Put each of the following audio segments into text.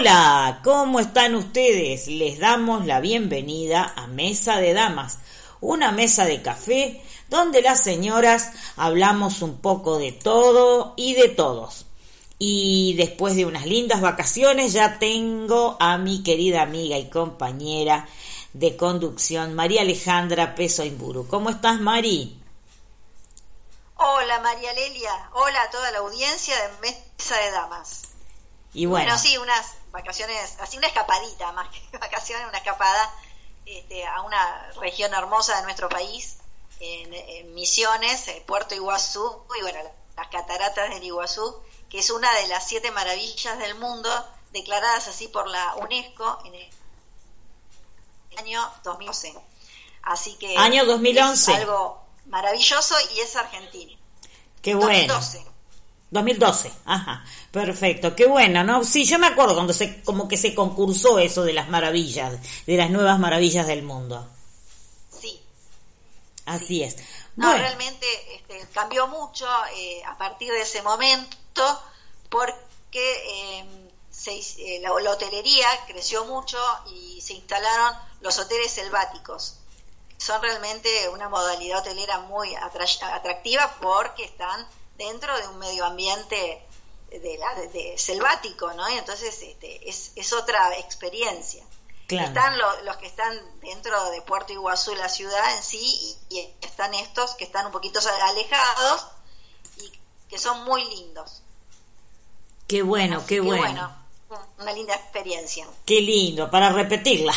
Hola, ¿cómo están ustedes? Les damos la bienvenida a Mesa de Damas, una mesa de café donde las señoras hablamos un poco de todo y de todos. Y después de unas lindas vacaciones ya tengo a mi querida amiga y compañera de conducción, María Alejandra Peso Imburu. ¿Cómo estás, Mari? Hola, María Lelia. Hola a toda la audiencia de Mesa de Damas. Y bueno, sí, unas vacaciones, así una escapadita, más que vacaciones, una escapada a una región hermosa de nuestro país, en Misiones, Puerto Iguazú, y bueno, las cataratas del Iguazú, que es una de las 7 maravillas del mundo, declaradas así por la UNESCO en el año 2011. Así que año 2011. es algo maravilloso y es argentino. Qué bueno. 2012, ajá, perfecto, qué bueno, ¿no? Sí, yo me acuerdo cuando como que se concursó eso de las maravillas, de las nuevas maravillas del mundo. Sí. Así sí. es. No, bueno. Realmente cambió mucho a partir de ese momento, porque la hotelería creció mucho y se instalaron los hoteles selváticos. Son realmente una modalidad hotelera muy atractiva porque están dentro de un medio ambiente de selvático, ¿no? Y entonces es otra experiencia. Claro. Están los que están dentro de Puerto Iguazú, la ciudad en sí, y están estos que están un poquito alejados y que son muy lindos. Qué bueno, así qué bueno. Una linda experiencia. Qué lindo, para repetirla.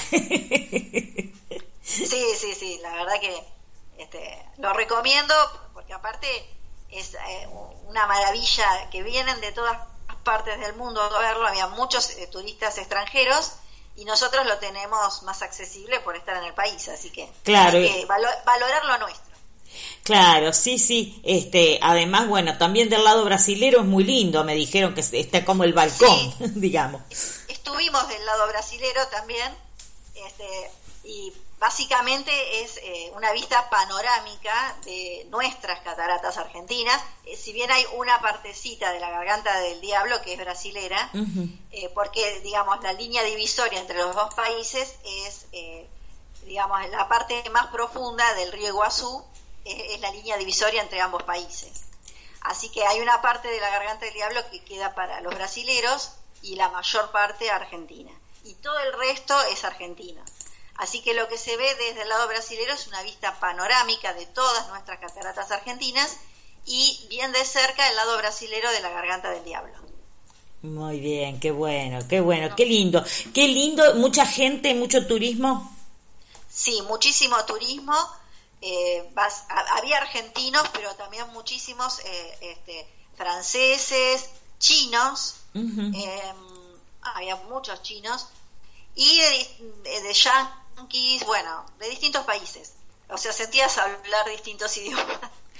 Sí, la verdad que lo recomiendo porque aparte es una maravilla, que vienen de todas partes del mundo a verlo. Había muchos turistas extranjeros y nosotros lo tenemos más accesible por estar en el país, así que claro, hay que valorar lo nuestro. Claro, sí, además, bueno, también del lado brasilero es muy lindo, me dijeron que está como el balcón, sí. Digamos. Estuvimos del lado brasilero también, y básicamente es una vista panorámica de nuestras cataratas argentinas, si bien hay una partecita de la Garganta del Diablo que es brasilera, uh-huh. Porque, digamos, la línea divisoria entre los dos países es, digamos, la parte más profunda del río Iguazú, es la línea divisoria entre ambos países. Así que hay una parte de la Garganta del Diablo que queda para los brasileros y la mayor parte argentina. Y todo el resto es argentino. Así que lo que se ve desde el lado brasilero es una vista panorámica de todas nuestras cataratas argentinas y bien de cerca el lado brasilero de la Garganta del Diablo. Muy bien, qué bueno, qué lindo, mucha gente, mucho turismo. Sí, muchísimo turismo. Había argentinos, pero también muchísimos franceses, chinos, uh-huh. Había muchos chinos y de yanquis, bueno, de distintos países. O sea, sentías hablar distintos idiomas,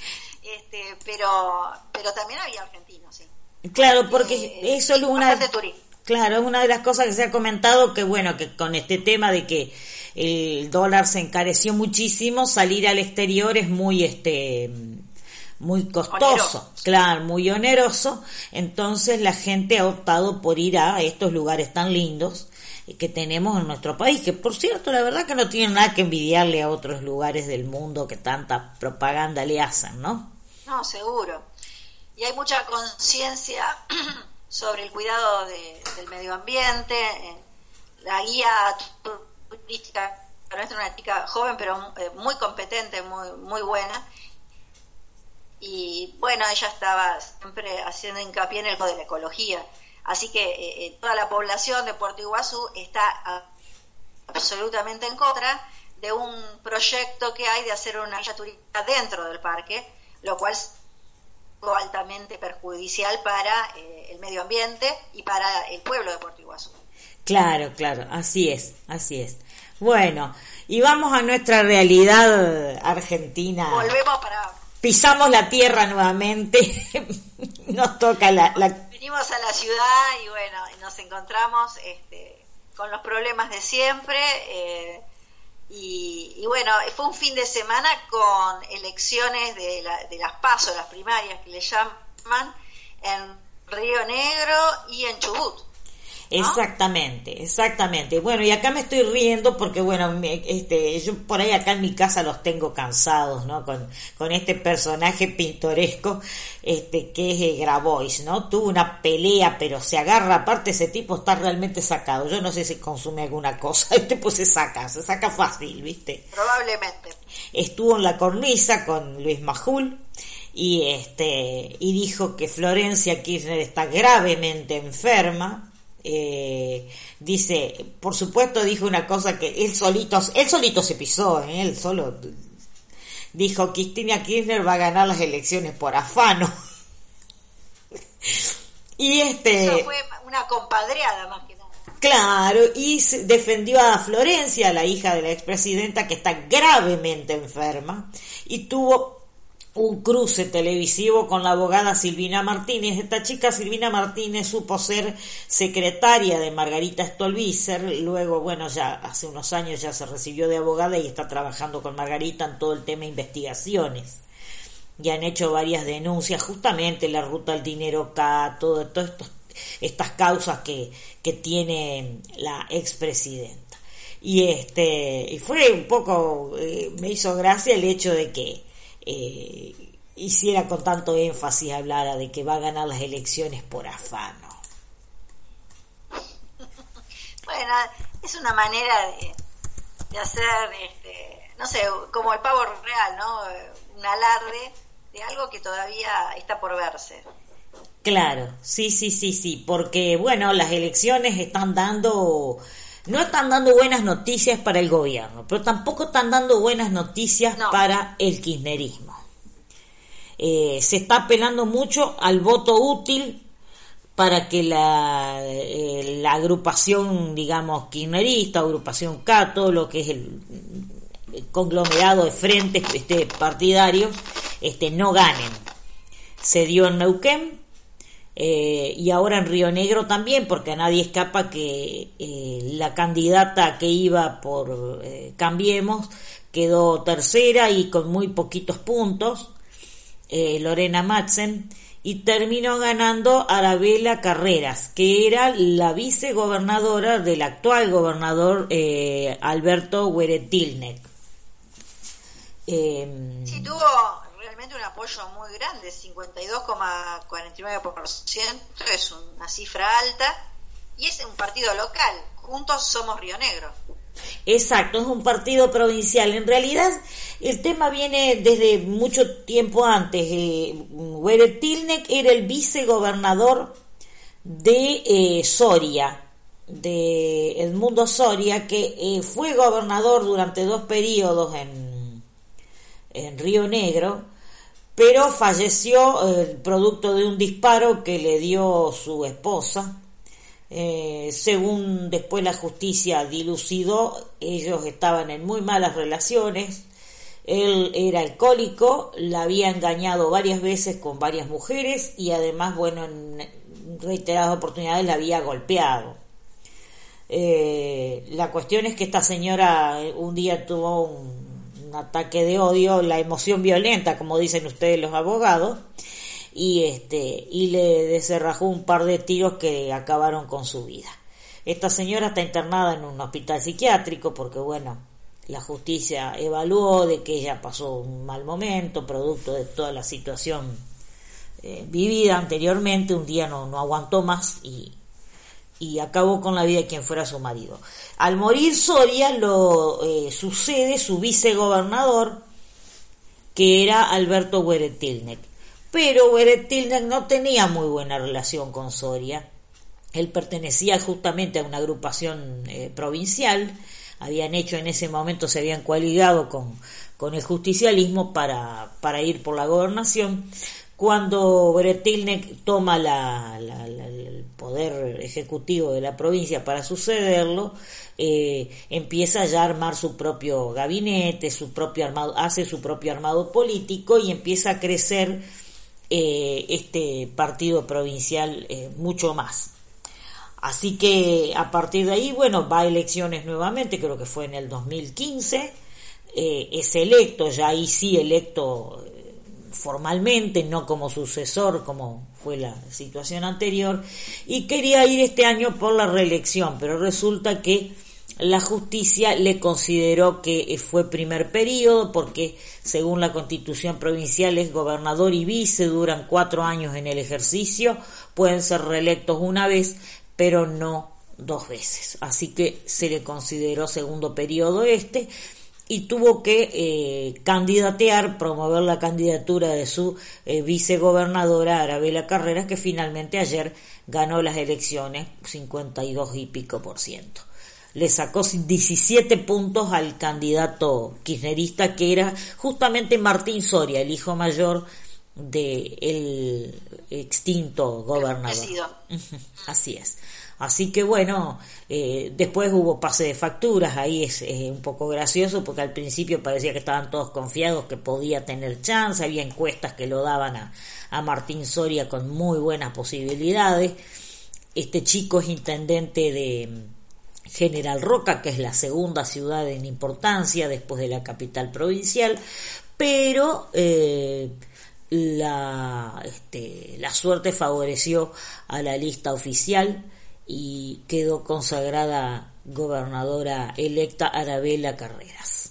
pero también había argentinos, sí. Claro, porque eso es una turismo. Claro, es una de las cosas que se ha comentado, que bueno, que con este tema de que el dólar se encareció muchísimo, salir al exterior es muy costoso, oneroso. Claro, muy oneroso, entonces la gente ha optado por ir a estos lugares tan lindos que tenemos en nuestro país, que por cierto, la verdad que no tienen nada que envidiarle a otros lugares del mundo que tanta propaganda le hacen, ¿no? No, seguro. Y hay mucha conciencia sobre el cuidado del medio ambiente. La guía turística nuestra, una chica joven pero muy competente, muy buena, y bueno, ella estaba siempre haciendo hincapié en el de la ecología, así que toda la población de Puerto Iguazú está absolutamente en contra de un proyecto que hay de hacer una guía turística dentro del parque, lo cual es altamente perjudicial para el medio ambiente y para el pueblo de Puerto Iguazú. Claro, así es. Bueno, y vamos a nuestra realidad argentina. Volvemos pisamos la tierra nuevamente. Nos toca Venimos a la ciudad y bueno, nos encontramos con los problemas de siempre, y bueno, fue un fin de semana con elecciones de las PASO, las primarias que le llaman, en Río Negro y en Chubut. Exactamente. Bueno, y acá me estoy riendo porque, bueno, yo por ahí acá en mi casa los tengo cansados, ¿no? Con este personaje pintoresco, que es Grabois, ¿no? Tuvo una pelea, pero se agarra, aparte ese tipo está realmente sacado. Yo no sé si consume alguna cosa, pues se saca fácil, ¿viste? Probablemente. Estuvo en la cornisa con Luis Majul, y dijo que Florencia Kirchner está gravemente enferma. Dice, por supuesto, dijo una cosa que él solito se pisó, él solo dijo: Cristina Kirchner va a ganar las elecciones por afano. Y eso fue una compadreada más que nada. Claro, y defendió a Florencia, la hija de la expresidenta, que está gravemente enferma, y tuvo un cruce televisivo con la abogada Silvina Martínez. Esta chica Silvina Martínez supo ser secretaria de Margarita Stolbizer, luego, bueno, ya hace unos años ya se recibió de abogada y está trabajando con Margarita en todo el tema de investigaciones. Y han hecho varias denuncias, justamente la ruta al dinero K, todo estas causas que tiene la expresidenta. Y fue un poco, me hizo gracia el hecho de que hiciera con tanto énfasis, hablara de que va a ganar las elecciones por afano. Bueno, es una manera de hacer, no sé, como el pavo real, ¿no? Un alarde de algo que todavía está por verse. Claro, sí, porque, bueno, las elecciones no están dando buenas noticias para el gobierno, pero tampoco están dando buenas noticias para el kirchnerismo. Se está apelando mucho al voto útil para que la agrupación, digamos, kirchnerista, agrupación K, todo lo que es el conglomerado de frentes partidarios, no ganen. Se dio en Neuquén, y ahora en Río Negro también, porque a nadie escapa que la candidata que iba por Cambiemos quedó tercera y con muy poquitos puntos, Lorena Madsen, y terminó ganando Arabela Carreras, que era la vicegobernadora del actual gobernador Alberto Hueretilnec. Sí, tuvo realmente un apoyo muy grande, 52,49%, es una cifra alta, y es un partido local, Juntos Somos Río Negro. Exacto, es un partido provincial. En realidad el tema viene desde mucho tiempo antes. Hueretilnec era el vicegobernador de Soria, de Edmundo Soria, que fue gobernador durante 2 periodos en Río Negro, pero falleció producto de un disparo que le dio su esposa. Según después la justicia dilucidó, ellos estaban en muy malas relaciones. Él era alcohólico, la había engañado varias veces con varias mujeres y además, bueno, en reiteradas oportunidades la había golpeado. La cuestión es que esta señora un día tuvo un ataque de odio, la emoción violenta, como dicen ustedes los abogados, y le deserrajó un par de tiros que acabaron con su vida. Esta señora está internada en un hospital psiquiátrico porque, bueno, la justicia evaluó de que ella pasó un mal momento, producto de toda la situación vivida anteriormente. Un día no aguantó más y acabó con la vida de quien fuera su marido. Al morir Soria lo sucede su vicegobernador, que era Alberto Hueretilnec. Pero Hueretilnec no tenía muy buena relación con Soria. Él pertenecía justamente a una agrupación provincial. Habían hecho en ese momento, se habían coaligado con el justicialismo para ir por la gobernación. Cuando Hueretilnec toma el poder ejecutivo de la provincia para sucederlo, empieza ya a armar su propio gabinete, hace su propio armado político y empieza a crecer este partido provincial mucho más. Así que a partir de ahí, bueno, va a elecciones nuevamente, creo que fue en el 2015, es electo, ya ahí sí electo formalmente, no como sucesor, como fue la situación anterior, y quería ir este año por la reelección, pero resulta que la justicia le consideró que fue primer periodo, porque según la Constitución provincial es gobernador y vice, duran 4 años en el ejercicio, pueden ser reelectos una vez, pero no 2 veces. Así que se le consideró segundo periodo y tuvo que candidatear, promover la candidatura de su vicegobernadora Arabela Carreras, que finalmente ayer ganó las elecciones, 52 y pico %. Le sacó 17 puntos al candidato kirchnerista, que era justamente Martín Soria, el hijo mayor del extinto gobernador. Así es. Así que bueno, después hubo pase de facturas, ahí es un poco gracioso, porque al principio parecía que estaban todos confiados que podía tener chance, había encuestas que lo daban a Martín Soria con muy buenas posibilidades. Este chico es intendente de General Roca, que es la segunda ciudad en importancia después de la capital provincial, pero la suerte favoreció a la lista oficial y quedó consagrada gobernadora electa Arabela Carreras.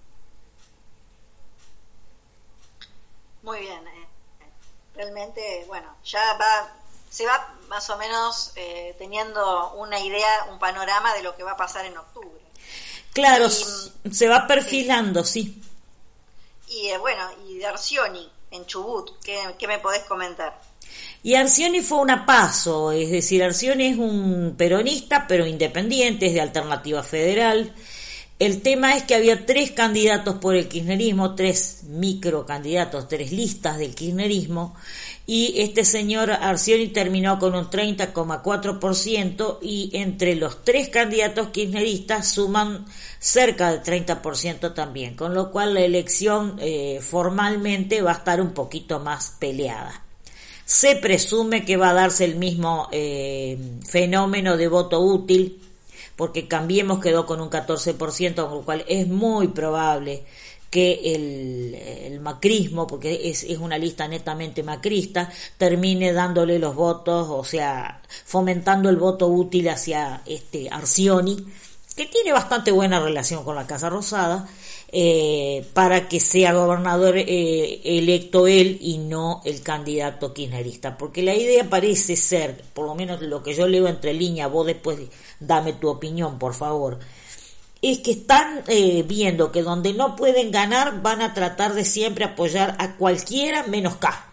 Muy bien, realmente, bueno, se va más o menos teniendo una idea, un panorama de lo que va a pasar en octubre. Claro, se va perfilando, sí. Y bueno, y de Arcioni en Chubut, ¿qué me podés comentar? Y Arcioni fue una paso, es decir, Arcioni es un peronista, pero independiente, es de Alternativa Federal. El tema es que había 3 candidatos por el kirchnerismo, 3 microcandidatos, 3 listas del kirchnerismo, y este señor Arcioni terminó con un 30,4%, y entre los 3 candidatos kirchneristas suman cerca del 30% también, con lo cual la elección formalmente va a estar un poquito más peleada. Se presume que va a darse el mismo fenómeno de voto útil, porque Cambiemos quedó con un 14%, con lo cual es muy probable que el macrismo, porque es una lista netamente macrista, termine dándole los votos, o sea, fomentando el voto útil hacia Arcioni, que tiene bastante buena relación con la Casa Rosada, para que sea gobernador electo él y no el candidato kirchnerista, porque la idea parece ser, por lo menos lo que yo leo entre líneas, vos después dame tu opinión por favor, es que están viendo que donde no pueden ganar van a tratar de siempre apoyar a cualquiera menos K.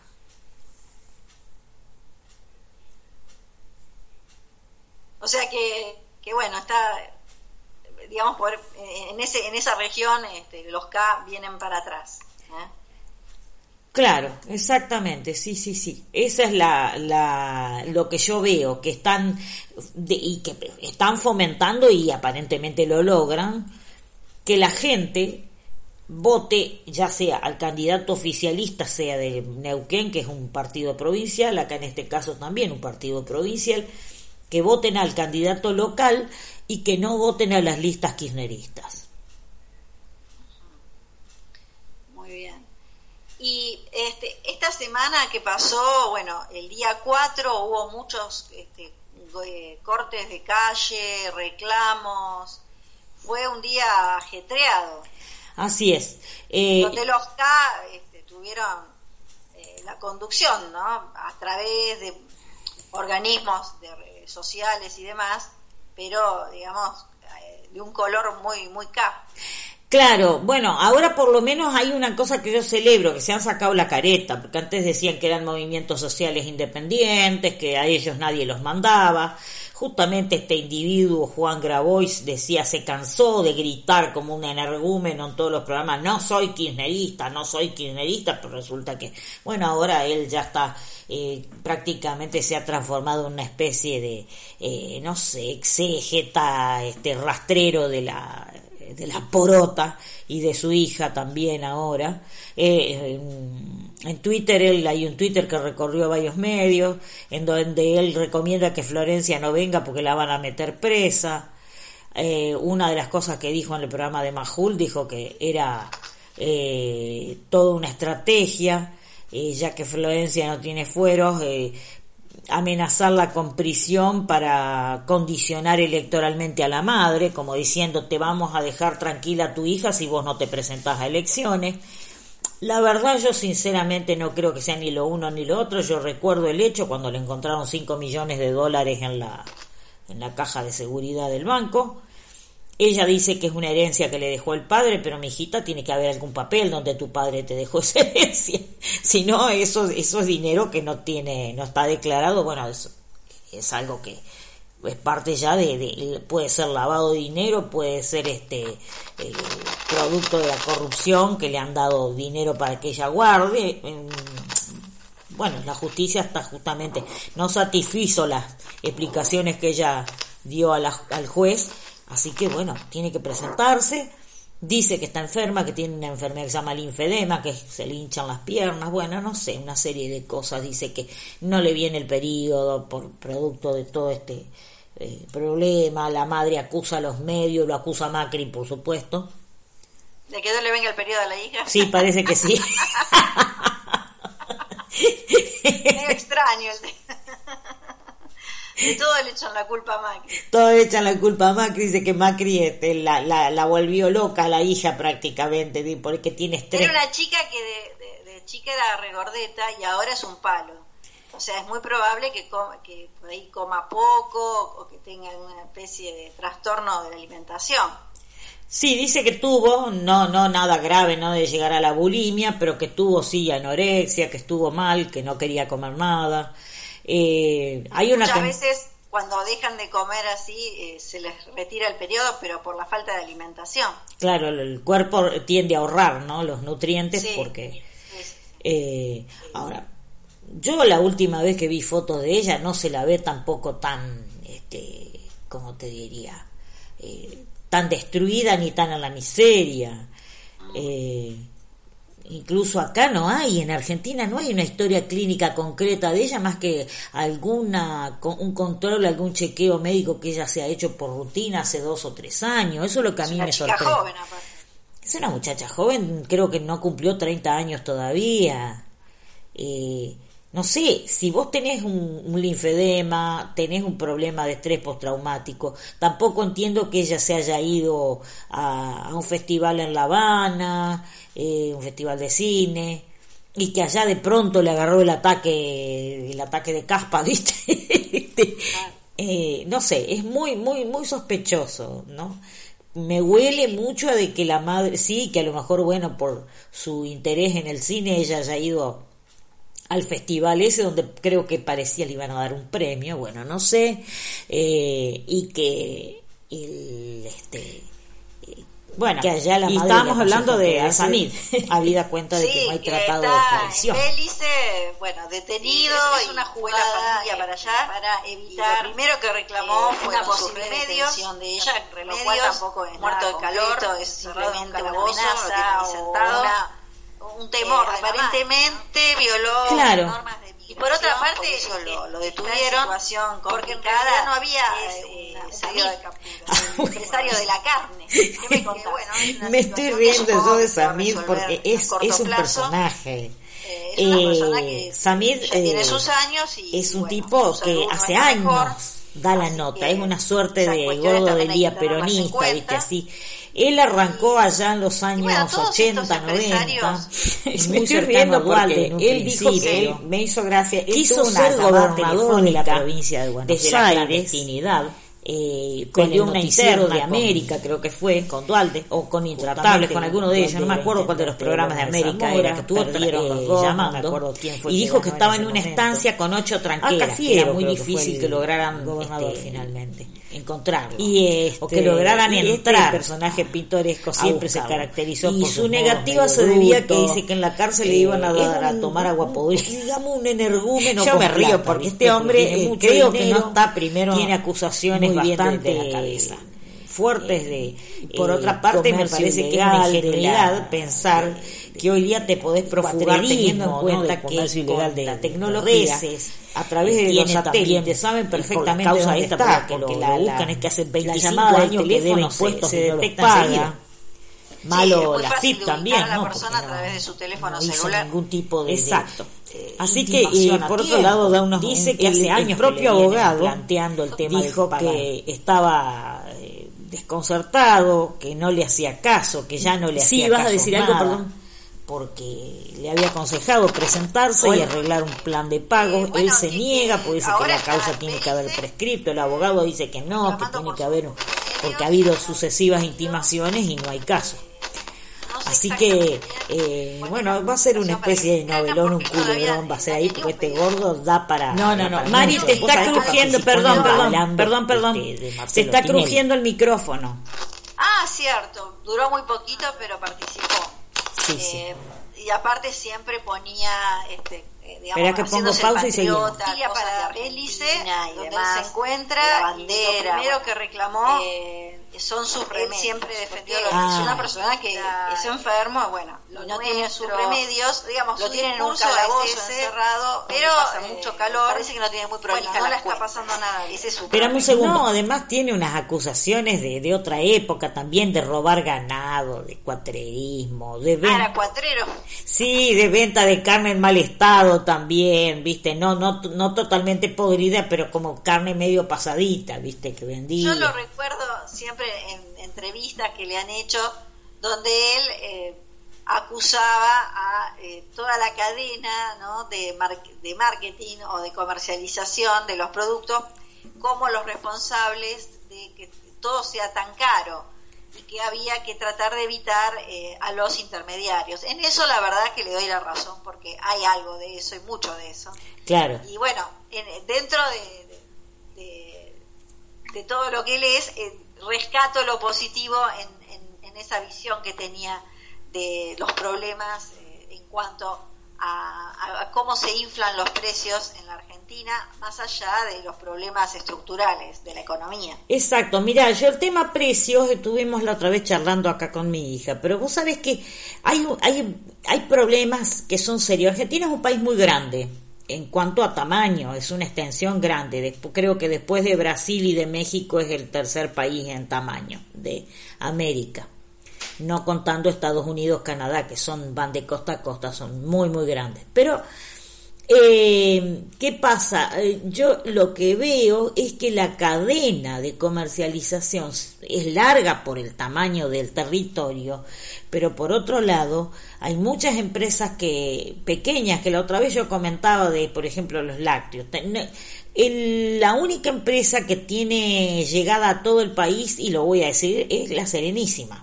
O sea que bueno, está, digamos, en esa región los K vienen para atrás. Claro, exactamente, sí. Esa es lo que yo veo, que están y que están fomentando, y aparentemente lo logran, que la gente vote ya sea al candidato oficialista, sea de Neuquén, que es un partido provincial, acá en este caso también un partido provincial, que voten al candidato local y que no voten a las listas kirchneristas. Muy bien. Y esta semana que pasó, bueno, el día 4 hubo muchos cortes de calle, reclamos, fue un día ajetreado. Así es. Donde los K tuvieron la conducción, ¿no? A través de organismos de redes sociales y demás, pero digamos de un color muy muy K. Claro, bueno, ahora por lo menos hay una cosa que yo celebro, que se han sacado la careta, porque antes decían que eran movimientos sociales independientes, que a ellos nadie los mandaba. Justamente este individuo, Juan Grabois, decía, se cansó de gritar como un energúmeno en todos los programas, no soy kirchnerista, pero resulta que, bueno, ahora él ya está, prácticamente se ha transformado en una especie de, no sé, exégeta, rastrero de la porota, y de su hija también ahora. En Twitter, hay un Twitter que recorrió varios medios, en donde él recomienda que Florencia no venga porque la van a meter presa. Una de las cosas que dijo en el programa de Majul, dijo que era toda una estrategia ya que Florencia no tiene fueros, amenazarla con prisión para condicionar electoralmente a la madre, como diciendo te vamos a dejar tranquila a tu hija si vos no te presentás a elecciones. La verdad yo sinceramente no creo que sea ni lo uno ni lo otro. Yo recuerdo el hecho cuando le encontraron $5 millones en la caja de seguridad del banco. Ella dice que es una herencia que le dejó el padre, pero mi hijita, tiene que haber algún papel donde tu padre te dejó esa herencia. Si no, eso es dinero que no está declarado. Bueno, es algo que es parte ya puede ser lavado de dinero, puede ser producto de la corrupción, que le han dado dinero para que ella guarde. Bueno, la justicia está justamente, no satisfizo las explicaciones que ella dio al juez. Así que bueno, tiene que presentarse. Dice que está enferma, que tiene una enfermedad que se llama linfedema, que se le hinchan las piernas. Bueno, no sé, una serie de cosas. Dice que no le viene el periodo por producto de todo este problema. La madre acusa a los medios, lo acusa a Macri, por supuesto. ¿De que no le venga el periodo a la hija? Sí, parece que sí. Es extraño el tema. Y todo le echan la culpa a Macri. Todo le echan la culpa a Macri. Dice que Macri la volvió loca a la hija prácticamente, porque tiene estrés. Era una chica que de chica era regordeta y ahora es un palo. O sea, es muy probable que por ahí coma poco o que tenga una especie de trastorno de la alimentación. Sí, dice que tuvo, no nada grave, no de llegar a la bulimia, pero que tuvo sí anorexia, que estuvo mal, que no quería comer nada. Hay muchas veces cuando dejan de comer así se les retira el periodo, pero por la falta de alimentación. Claro, el cuerpo tiende a ahorrar, ¿no? Los nutrientes, sí, porque ahora, yo la última vez que vi fotos de ella no se la ve tampoco tan, ¿cómo te diría? Tan destruida ni tan a la miseria. Incluso acá en Argentina no hay una historia clínica concreta de ella, más que un control, algún chequeo médico que ella se ha hecho por rutina hace 2 o 3 años. Eso es lo que a mí me sorprende. Joven, es una muchacha joven, creo que no cumplió 30 años todavía. No sé, si vos tenés un linfedema, tenés un problema de estrés postraumático, tampoco entiendo que ella se haya ido a un festival en La Habana, un festival de cine, y que allá de pronto le agarró el ataque de caspa, ¿viste? No sé, es muy, muy, muy sospechoso, ¿no? Me huele mucho de que la madre, sí, que a lo mejor, bueno, por su interés en el cine, ella haya ido al festival ese donde creo que parecía le iban a dar un premio, bueno, no sé, y que bueno, que allá la madre, y estábamos hablando de Samid, habida cuenta de que no hay tratado de extradición. Bélice, bueno, detenido, es una jugada familia para allá, para evitar. Lo primero que reclamó fue una posible detención de ella, lo cual tampoco es muerto de calor, es simplemente una amenaza o un temor, aparentemente violó normas de migración. Y por otra parte, lo detuvieron porque en realidad no había salido de captura, empresario de la carne. ¿Qué me contás? Me estoy riendo yo de Samid porque es un personaje. Es una persona que Samid tiene sus años y es un tipo que hace años da la nota, es una suerte de gordo del día peronista, ¿viste? Así. Él arrancó allá en los años 80, 90, muy cercano a Dualde. Él dijo que me hizo gracia, quiso ser gobernador de la provincia de Buenos Aires, la clandestinidad, con el noticiero de América, creo que fue, con Dualde, o con Intratables, con alguno de ellos, no me acuerdo cuál de los programas de América era, que tuvo llamando, y dijo que estaba en una estancia con 8 tranqueras, que era muy difícil que lograran gobernador finalmente encontrarlo, o que lograran entrar. El personaje pintoresco siempre se caracterizó y por su negativa se debía que dice que en la cárcel le iban a dar a tomar agua podrida, digamos un energúmeno. Yo me río porque este hombre creo que no está primero, tiene acusaciones bastante de la cabeza fuertes por otra parte me parece que es una ingenuidad pensar que hoy día te podés profugar teniendo en cuenta que ilegal de la tecnología a través de los satélites saben perfectamente dónde está, porque lo buscan es que hace 25 años que deben impuestos se detectan enseguida. malo es la fácil FIP también, a la ¿no? persona a Porque través de su teléfono no hizo celular. ningún tipo de Exacto. Así que por otro lado da unos dice que hace años el propio que le vienen abogado planteando el tema dijo de pagar. que estaba desconcertado, que no le hacía caso, que ya no le hacía Sí, vas caso a decir nada, algo, perdón. porque le había aconsejado presentarse y arreglar un plan de pagos. Bueno, Él se niega, porque dice que ahora la causa está tiene que haber Belice prescripto, el abogado dice que no, que reclamando tiene por que sus haber, medios, porque ha habido sucesivas intimaciones y no hay caso. no sé Así que, exactamente bueno, va a ser una especie de novelón, un culebrón, va a ser ahí, porque este gordo da para... No. da para Mari, mucho. te Vos está sabés que crujiendo, participó perdón. de Te Marcelo está Tinelli. crujiendo el micrófono. Ah, cierto, duró muy poquito, pero participó. Sí. Y aparte siempre ponía, digamos, Espera que pongo haciéndose pausa el y seguimos. patriota, para Belice, y donde demás, él se encuentra, la bandera, y lo primero que reclamó son sus él remedios. siempre defendió Porque lo es que- una persona que es enfermo, bueno, no tiene sus nuestro, remedios, digamos, lo su tienen en un discurso calabozo es ese, encerrado, pero pasa mucho calor, parece que no tiene muy bueno, prolija no la la está cuenta. pasando nada. Ese es su Espérame un problema. segundo. No, además tiene unas acusaciones de otra época también, de robar ganado, de cuatrerismo, de Era venta, cuatrero. sí, de venta de carne en mal estado también, viste, no totalmente podrida, pero como carne medio pasadita, viste, que vendía. Yo lo recuerdo siempre en entrevistas que le han hecho donde él acusaba a toda la cadena, ¿no?, de marketing o de comercialización de los productos como los responsables de que todo sea tan caro y que había que tratar de evitar a los intermediarios. En eso la verdad que le doy la razón, porque hay algo de eso y mucho de eso. Claro. Y bueno, dentro de todo lo que él es, rescato lo positivo en esa visión que tenía de los problemas en cuanto a cómo se inflan los precios en la Argentina, más allá de los problemas estructurales de la economía. Exacto, mirá, yo el tema precios estuvimos la otra vez charlando acá con mi hija, pero vos sabés que hay problemas que son serios. Argentina es un país muy grande en cuanto a tamaño, es una extensión grande. Creo que después de Brasil y de México es el tercer país en tamaño de América, no contando Estados Unidos, Canadá, que van de costa a costa, son muy muy grandes. Pero ¿qué pasa? Yo lo que veo es que la cadena de comercialización es larga por el tamaño del territorio, pero por otro lado hay muchas empresas pequeñas, que la otra vez yo comentaba de, por ejemplo, los lácteos. La única empresa que tiene llegada a todo el país, y lo voy a decir, es La Serenísima,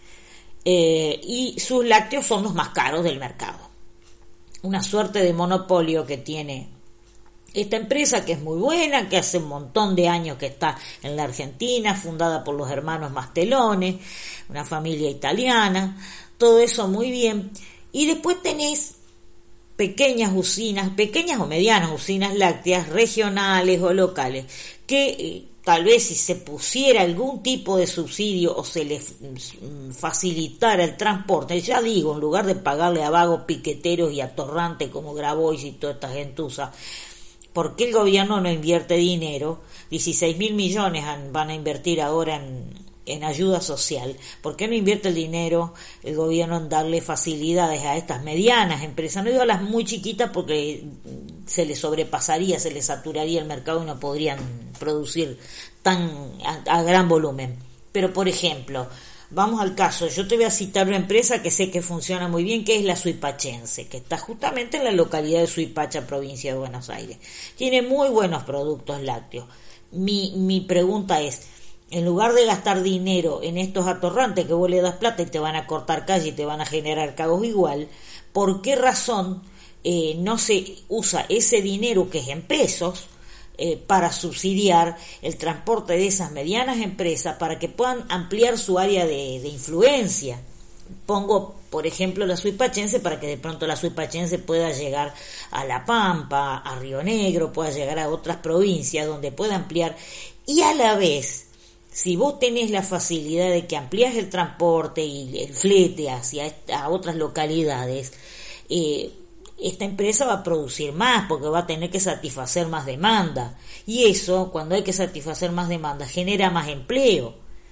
y sus lácteos son los más caros del mercado. Una suerte de monopolio que tiene esta empresa, que es muy buena, que hace un montón de años que está en la Argentina, fundada por los hermanos Mastelone, una familia italiana, todo eso muy bien. Y después tenés pequeñas o medianas usinas lácteas regionales o locales, que tal vez si se pusiera algún tipo de subsidio o se les facilitara el transporte, ya digo, en lugar de pagarle a vagos piqueteros y a torrantes como Grabois y toda esta gentuza, ¿por qué el gobierno no invierte dinero? 16.000 millones van a invertir ahora en ayuda social. ¿Por qué no invierte el dinero el gobierno en darle facilidades a estas medianas empresas? No digo a las muy chiquitas porque se les sobrepasaría, se les saturaría el mercado y no podrían producir a gran volumen. Pero por ejemplo, vamos al caso, yo te voy a citar una empresa que sé que funciona muy bien, que es la Suipachense, que está justamente en la localidad de Suipacha, provincia de Buenos Aires. Tiene muy buenos productos lácteos. Mi pregunta es, en lugar de gastar dinero en estos atorrantes que vos le das plata y te van a cortar calle y te van a generar cagos igual, ¿por qué razón no se usa ese dinero que es en pesos para subsidiar el transporte de esas medianas empresas para que puedan ampliar su área de influencia? Pongo, por ejemplo, la Suipachense, para que de pronto la Suipachense pueda llegar a La Pampa, a Río Negro, pueda llegar a otras provincias donde pueda ampliar, y a la vez, si vos tenés la facilidad de que amplías el transporte y el flete hacia a otras localidades, esta empresa va a producir más porque va a tener que satisfacer más demanda. Y eso, cuando hay que satisfacer más demanda, genera más empleo.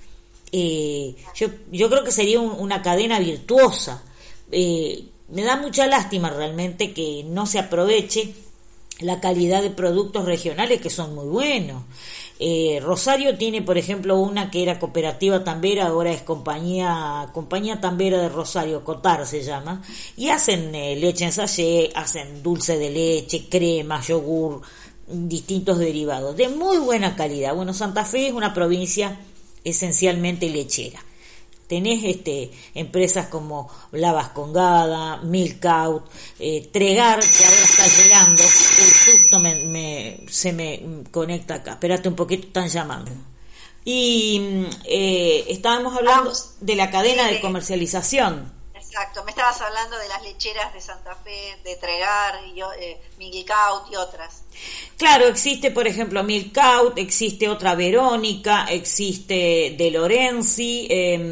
yo creo que sería una cadena virtuosa. Me da mucha lástima realmente que no se aproveche la calidad de productos regionales que son muy buenos. Rosario tiene, por ejemplo, una que era Cooperativa Tambera, ahora es Compañía Tambera de Rosario, Cotar se llama, y hacen leche en sachet, hacen dulce de leche, crema, yogur, distintos derivados, de muy buena calidad. Bueno, Santa Fe es una provincia esencialmente lechera. Tenés empresas como La Vascongada, Milkout, Tregar, que ahora está llegando. Justo se me conecta acá. Espérate un poquito, están llamando. Y estábamos hablando de la cadena de comercialización. Exacto, me estabas hablando de las lecheras de Santa Fe, de Tregar, Milkout y otras. Claro, existe por ejemplo Milkout, existe otra Verónica, existe De Lorenzi,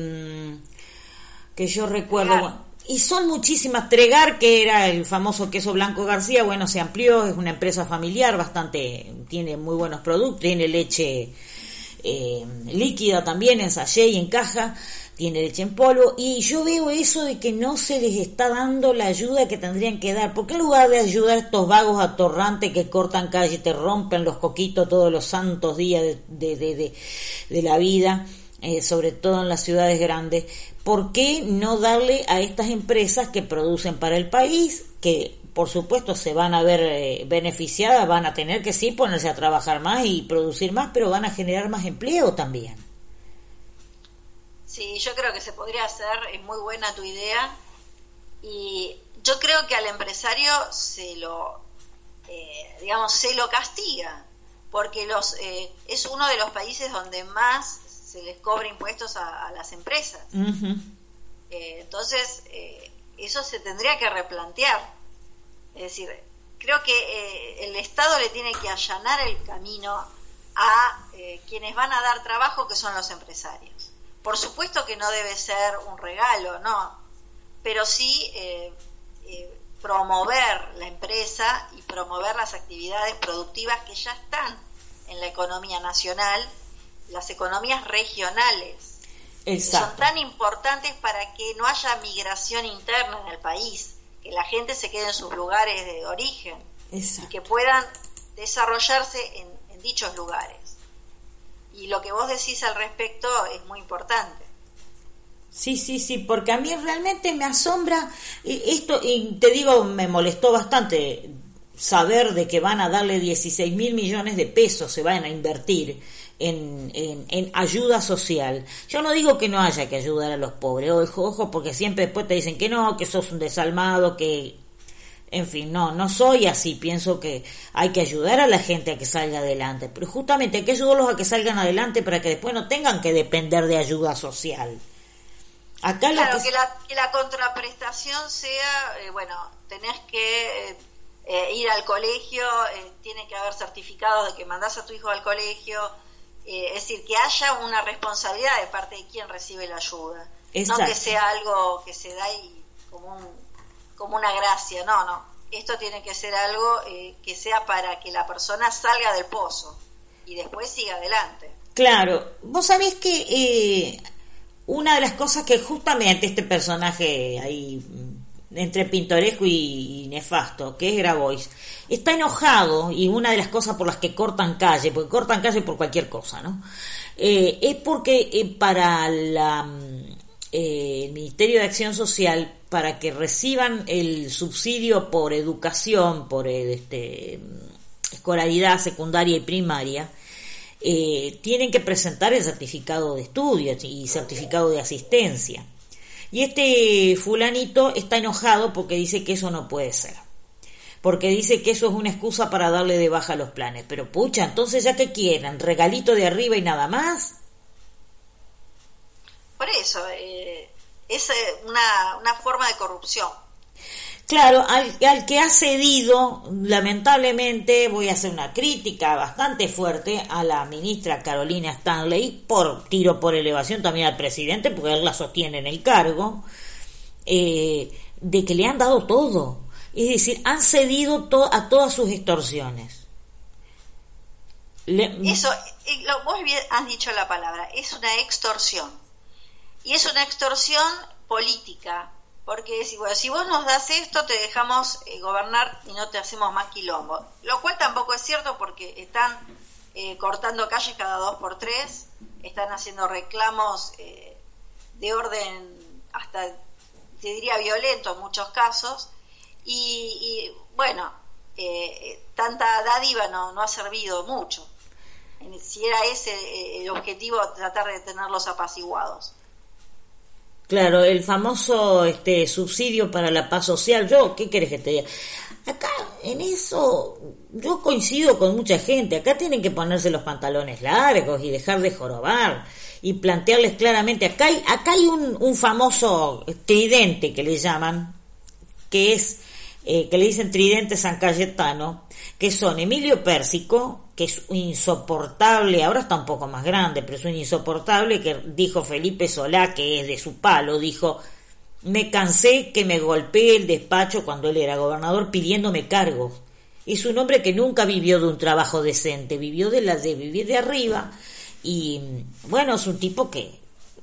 que yo recuerdo, bueno, y son muchísimas. Tregar, que era el famoso queso blanco García, bueno, se amplió, es una empresa familiar, tiene muy buenos productos, tiene leche líquida también en sachet y en caja, tiene leche en polvo, y yo veo eso de que no se les está dando la ayuda que tendrían que dar, porque en lugar de ayudar a estos vagos atorrantes que cortan calle, te rompen los coquitos todos los santos días de la vida, sobre todo en las ciudades grandes, ¿por qué no darle a estas empresas que producen para el país, que por supuesto se van a ver beneficiadas, van a tener que sí ponerse a trabajar más y producir más, pero van a generar más empleo también? Sí, yo creo que se podría hacer, es muy buena tu idea, y yo creo que al empresario se lo castiga, porque es uno de los países donde más se les cobra impuestos a las empresas. Uh-huh. Entonces, eso se tendría que replantear. Es decir, creo que el Estado le tiene que allanar el camino a quienes van a dar trabajo, que son los empresarios. Por supuesto que no debe ser un regalo, no, pero sí promover la empresa y promover las actividades productivas que ya están en la economía nacional, las economías regionales. Exacto. Son tan importantes para que no haya migración interna en el país, que la gente se quede en sus lugares de origen. Exacto. Y que puedan desarrollarse en dichos lugares. Y lo que vos decís al respecto es muy importante. Sí, porque a mí realmente me asombra esto, y te digo, me molestó bastante saber de que van a darle 16.000 millones de pesos, se van a invertir en ayuda social. Yo no digo que no haya que ayudar a los pobres, ojo, porque siempre después te dicen que no, que sos un desalmado, que... En fin, no soy así, pienso que hay que ayudar a la gente a que salga adelante, pero justamente hay que ayudarlos a que salgan adelante para que después no tengan que depender de ayuda social. Acá claro, que la contraprestación sea, tenés que ir al colegio, tiene que haber certificados de que mandás a tu hijo al colegio, es decir, que haya una responsabilidad de parte de quien recibe la ayuda. Exacto. No que sea algo que se da y como una gracia, no, esto tiene que ser algo que sea para que la persona salga del pozo y después siga adelante. Claro, vos sabés que una de las cosas que justamente este personaje ahí entre pintoresco y nefasto, que es Grabois, está enojado, y una de las cosas por las que cortan calle, porque cortan calle por cualquier cosa, ¿no? Es porque para el Ministerio de Acción Social, para que reciban el subsidio por educación, por escolaridad secundaria y primaria, tienen que presentar el certificado de estudio y certificado de asistencia. Y este fulanito está enojado porque dice que eso no puede ser, porque dice que eso es una excusa para darle de baja los planes. Pero pucha, entonces ya que quieren, regalito de arriba y nada más. Por eso, es una forma de corrupción. Claro, al que ha cedido, lamentablemente, voy a hacer una crítica bastante fuerte a la ministra Carolina Stanley, tiro por elevación también al presidente, porque él la sostiene en el cargo, de que le han dado todo. Es decir, han cedido a todas sus extorsiones. Eso, vos bien has dicho la palabra, es una extorsión. y es una extorsión política, porque si vos nos das esto, te dejamos gobernar y no te hacemos más quilombo. Lo cual tampoco es cierto, porque están cortando calles cada 2x3, están haciendo reclamos de orden hasta, te diría, violento en muchos casos, y bueno, tanta dádiva no ha servido mucho. Si era ese el objetivo, tratar de tenerlos apaciguados. Claro, el famoso subsidio para la paz social. ¿Qué querés que te diga? Acá, en eso, yo coincido con mucha gente. Acá tienen que ponerse los pantalones largos y dejar de jorobar y plantearles claramente. Acá hay un famoso tridente que le llaman, que es, que le dicen tridente San Cayetano, que son Emilio Pérsico, que es insoportable, ahora está un poco más grande, pero es un insoportable, que dijo Felipe Solá, que es de su palo, dijo: me cansé que me golpee el despacho cuando él era gobernador pidiéndome cargos. Es un hombre que nunca vivió de un trabajo decente, vivió de vivir de arriba, y bueno, es un tipo que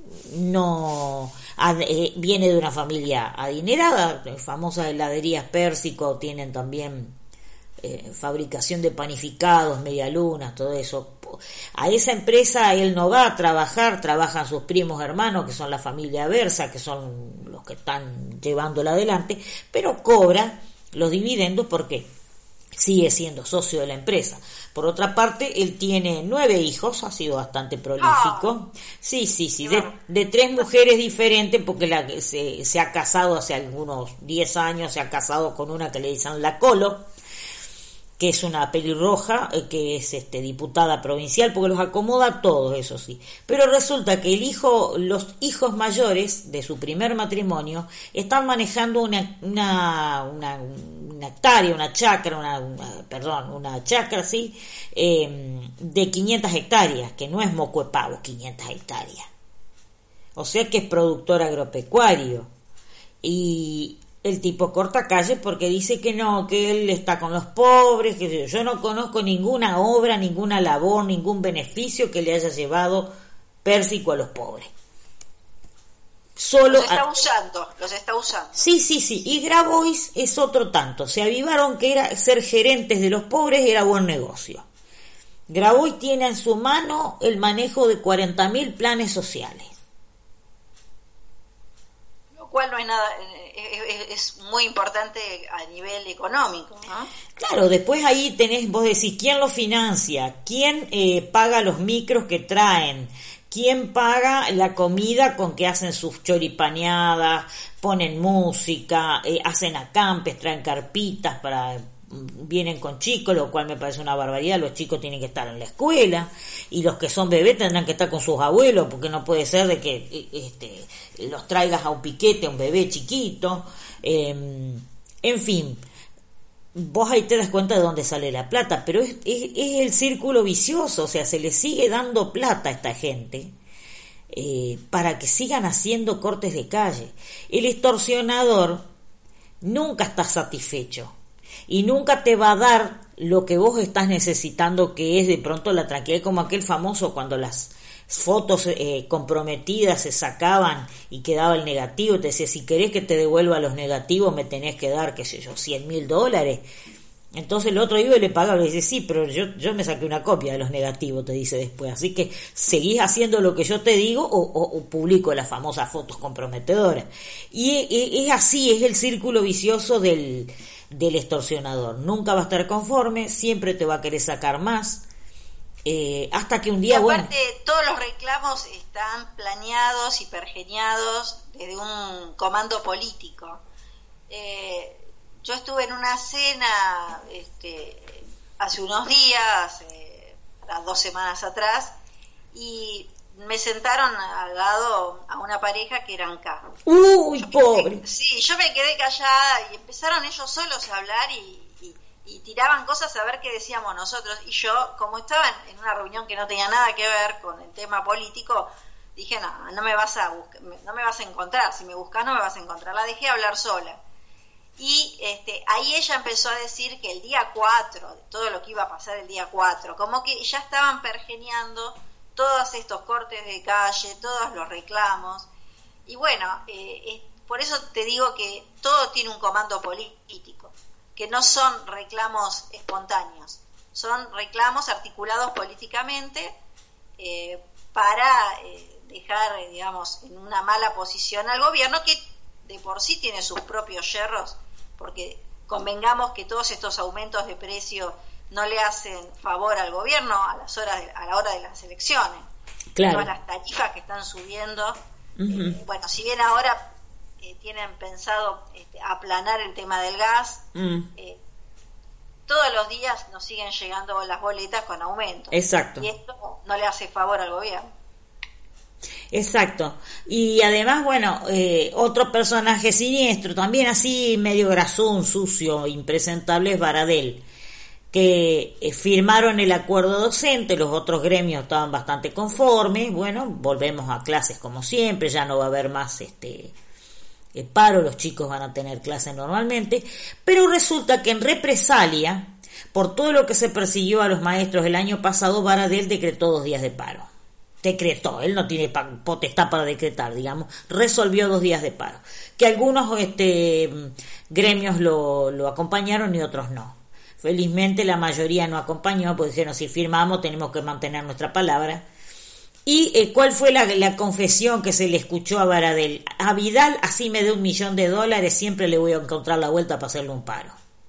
no viene de una familia adinerada. Famosas heladerías Pérsico tienen también fabricación de panificados, medialunas, todo eso. A esa empresa él no va a trabajar, trabajan sus primos hermanos, que son la familia Versa, que son los que están llevándola adelante, pero cobra los dividendos porque sigue siendo socio de la empresa. Por otra parte, él tiene 9 hijos, ha sido bastante prolífico. Sí, de 3 mujeres diferentes, porque se ha casado hace algunos 10 años, se ha casado con una que le dicen la Colo, que es una pelirroja, que es diputada provincial, porque los acomoda a todos, eso sí. Pero resulta que los hijos mayores de su primer matrimonio están manejando una hectárea, una chacra, sí, de 500 hectáreas, que no es moco de pavo, 500 hectáreas. O sea que es productor agropecuario. Y el tipo corta calles porque dice que no, que él está con los pobres, que yo no conozco ninguna obra, ninguna labor, ningún beneficio que le haya llevado Pérsico a los pobres. Solo los está usando. Sí, y Grabois es otro tanto. Se avivaron que ser gerentes de los pobres era buen negocio. Grabois tiene en su mano el manejo de 40.000 planes sociales. Cual no es nada, es muy importante a nivel económico, ¿no? Claro, después ahí vos decís, ¿quién lo financia? ¿Quién paga los micros que traen? ¿Quién paga la comida con que hacen sus choripaneadas, ponen música, hacen acampes, traen carpitas vienen con chicos, lo cual me parece una barbaridad? Los chicos tienen que estar en la escuela y los que son bebés tendrán que estar con sus abuelos, porque no puede ser de que los traigas a un piquete, a un bebé chiquito. En fin, vos ahí te das cuenta de dónde sale la plata, pero es el círculo vicioso. O sea, se le sigue dando plata a esta gente para que sigan haciendo cortes de calle. El extorsionador nunca está satisfecho y nunca te va a dar lo que vos estás necesitando, que es de pronto la tranquilidad, como aquel famoso cuando las fotos comprometidas se sacaban y quedaba el negativo, te decía: si querés que te devuelva los negativos me tenés que dar, qué sé yo, $100.000. Entonces el otro iba y le pagaba, y dice: sí, pero yo me saqué una copia de los negativos, te dice después, así que seguís haciendo lo que yo te digo o publico las famosas fotos comprometedoras. Y es así, es el círculo vicioso del extorsionador. Nunca va a estar conforme, siempre te va a querer sacar más, hasta que un día... Y aparte, todos los reclamos están planeados y pergeñados desde un comando político. Yo estuve en una cena hace unos días, 2 semanas atrás, y me sentaron al lado a una pareja que eran K. ¡Uy, pobre! Sí, yo me quedé callada y empezaron ellos solos a hablar y tiraban cosas a ver qué decíamos nosotros. Y yo, como estaba en una reunión que no tenía nada que ver con el tema político, dije: no me vas a encontrar. Si me buscas no me vas a encontrar. La dejé hablar sola. Y ahí ella empezó a decir que el día 4, todo lo que iba a pasar el día 4, como que ya estaban pergeñando todos estos cortes de calle, todos los reclamos, Y bueno, por eso te digo que todo tiene un comando político, que no son reclamos espontáneos, son reclamos articulados políticamente para dejar, digamos, en una mala posición al gobierno, que de por sí tiene sus propios yerros, porque convengamos que todos estos aumentos de precio no le hacen favor al gobierno a la hora de las elecciones. Claro. Todas las tarifas que están subiendo. Uh-huh. Bueno, si bien ahora tienen pensado aplanar el tema del gas, todos los días nos siguen llegando las boletas con aumento. Exacto. Y esto no le hace favor al gobierno. Exacto. Y además, bueno, otro personaje siniestro, también así medio grasón, sucio, impresentable, es Baradel, que firmaron el acuerdo docente, los otros gremios estaban bastante conformes. Bueno, volvemos a clases como siempre, ya no va a haber más paro, los chicos van a tener clases normalmente, pero resulta que en represalia por todo lo que se persiguió a los maestros el año pasado, Baradel decretó 2 días de paro. Decretó, él no tiene potestad para decretar, digamos, resolvió 2 días de paro, que algunos gremios lo acompañaron y otros no. Felizmente la mayoría no acompañó, porque dijeron, si firmamos tenemos que mantener nuestra palabra. ¿Y cuál fue la confesión que se le escuchó a Baradel? A Vidal, así me dé $1.000.000, siempre le voy a encontrar la vuelta para hacerle un paro.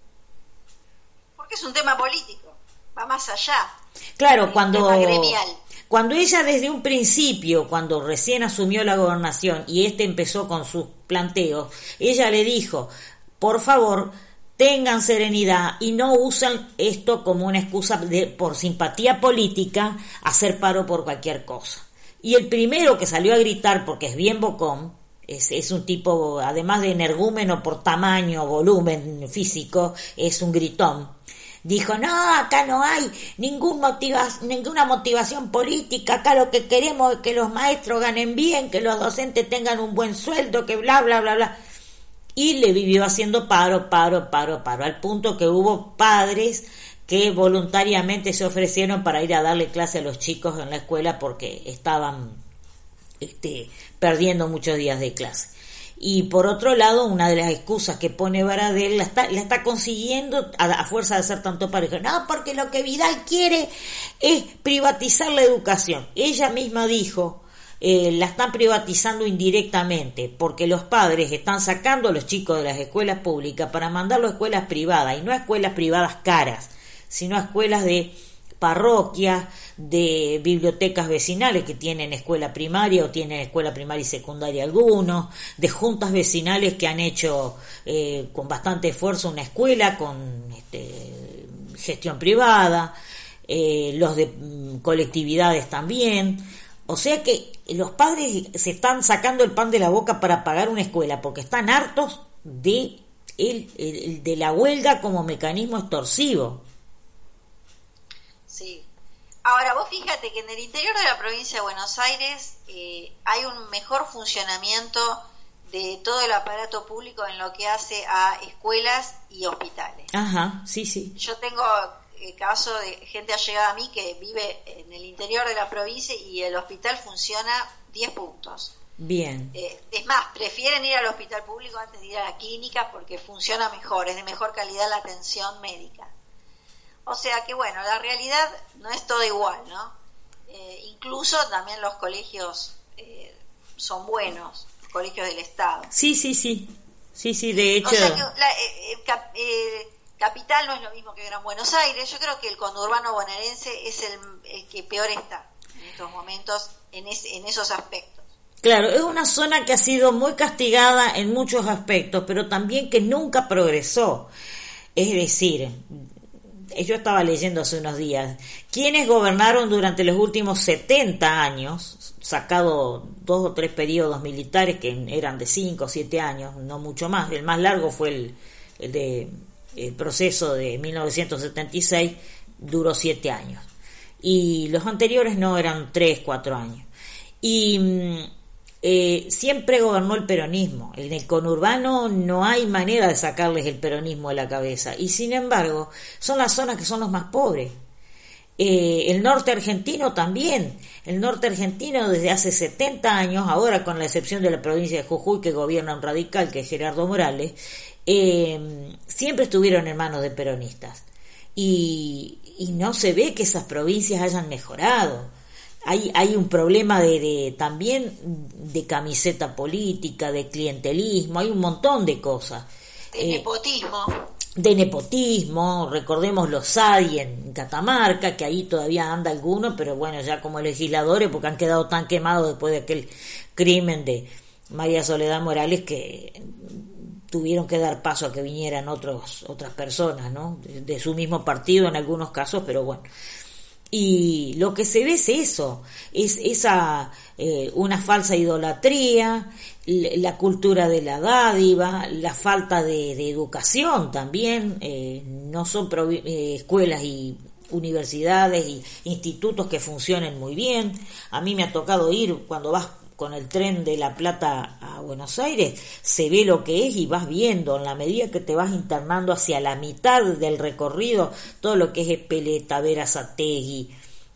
Porque es un tema político, va más allá. Claro, cuando ella desde un principio, cuando recién asumió la gobernación y empezó con sus planteos, ella le dijo, por favor, tengan serenidad y no usen esto como una excusa por simpatía política, hacer paro por cualquier cosa. Y el primero que salió a gritar, porque es bien bocón, es un tipo, además de energúmeno por tamaño, volumen físico, es un gritón. Dijo, no, acá no hay ninguna motivación política, acá lo que queremos es que los maestros ganen bien, que los docentes tengan un buen sueldo, que bla, bla, bla, bla. Y le vivió haciendo paro, al punto que hubo padres que voluntariamente se ofrecieron para ir a darle clase a los chicos en la escuela porque estaban perdiendo muchos días de clase. Y por otro lado, una de las excusas que pone Baradel la está consiguiendo a fuerza de hacer tanto paro. Dijo, no, porque lo que Vidal quiere es privatizar la educación. Ella misma dijo, la están privatizando indirectamente, porque los padres están sacando a los chicos de las escuelas públicas para mandarlos a escuelas privadas, y no a escuelas privadas caras, sino a escuelas de parroquias, de bibliotecas vecinales que tienen escuela primaria o tienen escuela primaria y secundaria algunos, de juntas vecinales que han hecho con bastante esfuerzo una escuela con gestión privada, los de colectividades también. O sea que los padres se están sacando el pan de la boca para pagar una escuela porque están hartos de la huelga como mecanismo extorsivo. Sí. Ahora, vos fíjate que en el interior de la provincia de Buenos Aires hay un mejor funcionamiento de todo el aparato público en lo que hace a escuelas y hospitales. Ajá, sí, sí. Yo tengo caso de gente allegada a mí que vive en el interior de la provincia y el hospital funciona 10 puntos. Bien. Es más, prefieren ir al hospital público antes de ir a la clínica porque funciona mejor, es de mejor calidad la atención médica. O sea que bueno, la realidad no es todo igual, ¿no? Incluso también los colegios son buenos, los colegios del Estado. Sí, de hecho. O sea que Capital no es lo mismo que Gran Buenos Aires. Yo creo que el conurbano bonaerense es el que peor está en estos momentos en esos aspectos. Claro, es una zona que ha sido muy castigada en muchos aspectos, pero también que nunca progresó. Es decir, yo estaba leyendo hace unos días, quienes gobernaron durante los últimos 70 años, sacado 2 o 3 periodos militares que eran de 5 o 7 años, no mucho más. El más largo fue el proceso de 1976, duró 7 años. Y los anteriores no, eran 3, 4 años. Y siempre gobernó el peronismo. En el conurbano no hay manera de sacarles el peronismo de la cabeza. Y sin embargo, son las zonas que son los más pobres. El norte argentino también. El norte argentino desde hace 70 años, ahora con la excepción de la provincia de Jujuy que gobierna un radical que es Gerardo Morales, siempre estuvieron en manos de peronistas. Y no se ve que esas provincias hayan mejorado. Hay un problema también de camiseta política, de clientelismo, hay un montón de cosas. De nepotismo, recordemos los SADI en Catamarca, que ahí todavía anda alguno, pero bueno, ya como legisladores, porque han quedado tan quemados después de aquel crimen de María Soledad Morales que tuvieron que dar paso a que vinieran otras personas, ¿no? De su mismo partido en algunos casos, pero bueno. Y lo que se ve es eso, es una falsa idolatría, la cultura de la dádiva, la falta de educación también, no son escuelas y universidades y institutos que funcionen muy bien. A mí me ha tocado ir cuando vas con el tren de La Plata a Buenos Aires, se ve lo que es y vas viendo en la medida que te vas internando hacia la mitad del recorrido todo lo que es Espeleta, Berazategui,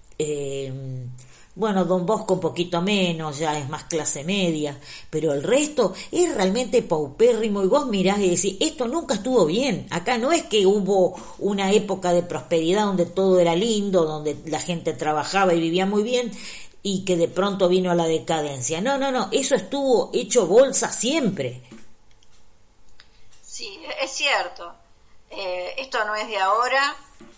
bueno, Don Bosco un poquito menos, ya es más clase media, pero el resto es realmente paupérrimo y vos mirás y decís, esto nunca estuvo bien. Acá no es que hubo una época de prosperidad donde todo era lindo, donde la gente trabajaba y vivía muy bien, y que de pronto vino a la decadencia. No, eso estuvo hecho bolsa siempre. Sí, es cierto. Esto no es de ahora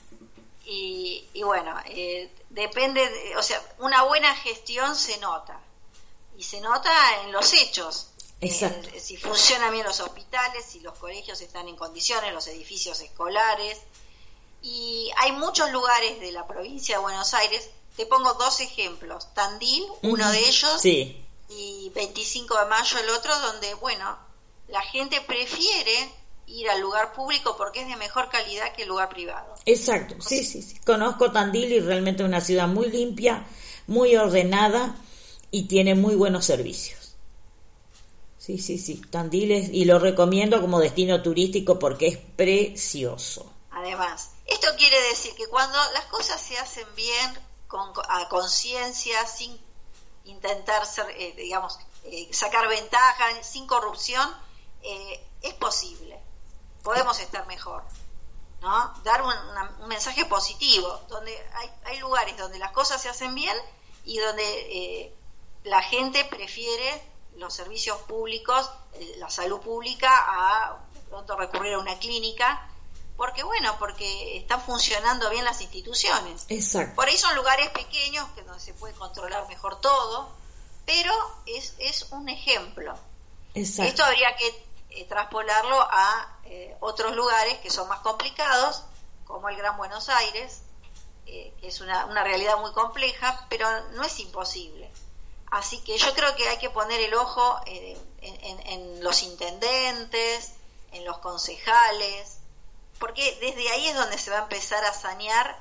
y bueno, depende, o sea, una buena gestión se nota y se nota en los hechos. Exacto. Si funcionan bien los hospitales, si los colegios están en condiciones, los edificios escolares, y hay muchos lugares de la provincia de Buenos Aires. Te pongo 2 ejemplos, Tandil, uno de ellos, sí, y 25 de mayo el otro, donde, bueno, la gente prefiere ir al lugar público porque es de mejor calidad que el lugar privado. Exacto, sí. Conozco Tandil y realmente es una ciudad muy limpia, muy ordenada y tiene muy buenos servicios. Sí, Tandil y lo recomiendo como destino turístico porque es precioso. Además, esto quiere decir que cuando las cosas se hacen bien, a conciencia, sin intentar ser, sacar ventaja, sin corrupción, es posible. Podemos estar mejor, ¿no? Dar un mensaje positivo, donde hay lugares donde las cosas se hacen bien y donde la gente prefiere los servicios públicos, la salud pública, a de pronto recurrir a una clínica. Porque están funcionando bien las instituciones. Exacto. Por ahí son lugares pequeños donde se puede controlar mejor todo, pero es un ejemplo. Exacto. Esto habría que traspolarlo a otros lugares que son más complicados, como el Gran Buenos Aires, que es una realidad muy compleja, pero no es imposible. Así que yo creo que hay que poner el ojo en los intendentes, en los concejales, porque desde ahí es donde se va a empezar a sanear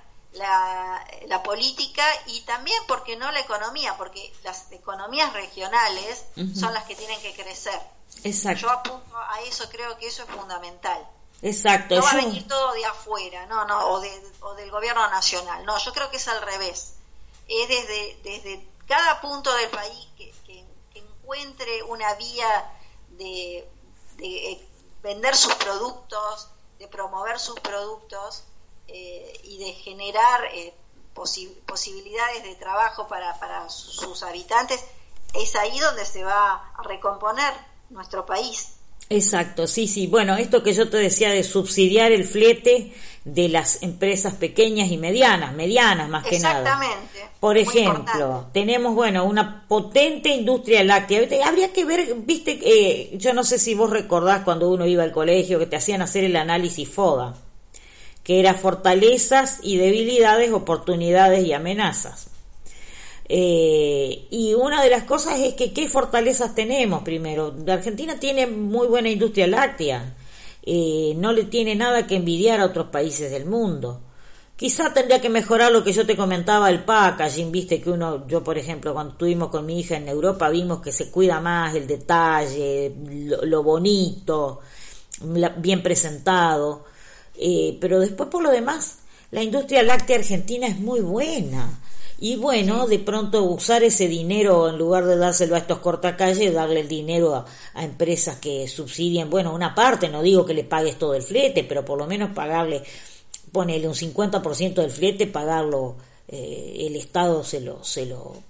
la política y también, ¿porque no la economía? Porque las economías regionales son las que tienen que crecer. Exacto. Yo apunto a eso, creo que eso es fundamental. Exacto. No va a venir todo de afuera, o del gobierno nacional. No, yo creo que es al revés. Es desde cada punto del país que encuentre una vía de vender sus productos, de promover sus productos y de generar posibilidades de trabajo para sus habitantes, es ahí donde se va a recomponer nuestro país. Exacto, sí. Bueno, esto que yo te decía de subsidiar el flete de las empresas pequeñas y medianas más que nada. Exactamente. Por ejemplo, tenemos, una potente industria láctea. Habría que ver, viste, yo no sé si vos recordás cuando uno iba al colegio que te hacían hacer el análisis FODA, que era fortalezas y debilidades, oportunidades y amenazas. Y una de las cosas es que ¿qué fortalezas tenemos? Primero, la Argentina tiene muy buena industria láctea, no le tiene nada que envidiar a otros países del mundo. Quizá tendría que mejorar lo que yo te comentaba, el packaging, viste que yo por ejemplo cuando estuvimos con mi hija en Europa vimos que se cuida más el detalle, lo bonito, bien presentado, pero después por lo demás la industria láctea argentina es muy buena. Y bueno, de pronto usar ese dinero, en lugar de dárselo a estos cortacalles, darle el dinero a empresas que subsidian, bueno, una parte, no digo que le pagues todo el flete, pero por lo menos pagarle, ponele un 50% del flete, pagarlo, el Estado se lo Sí,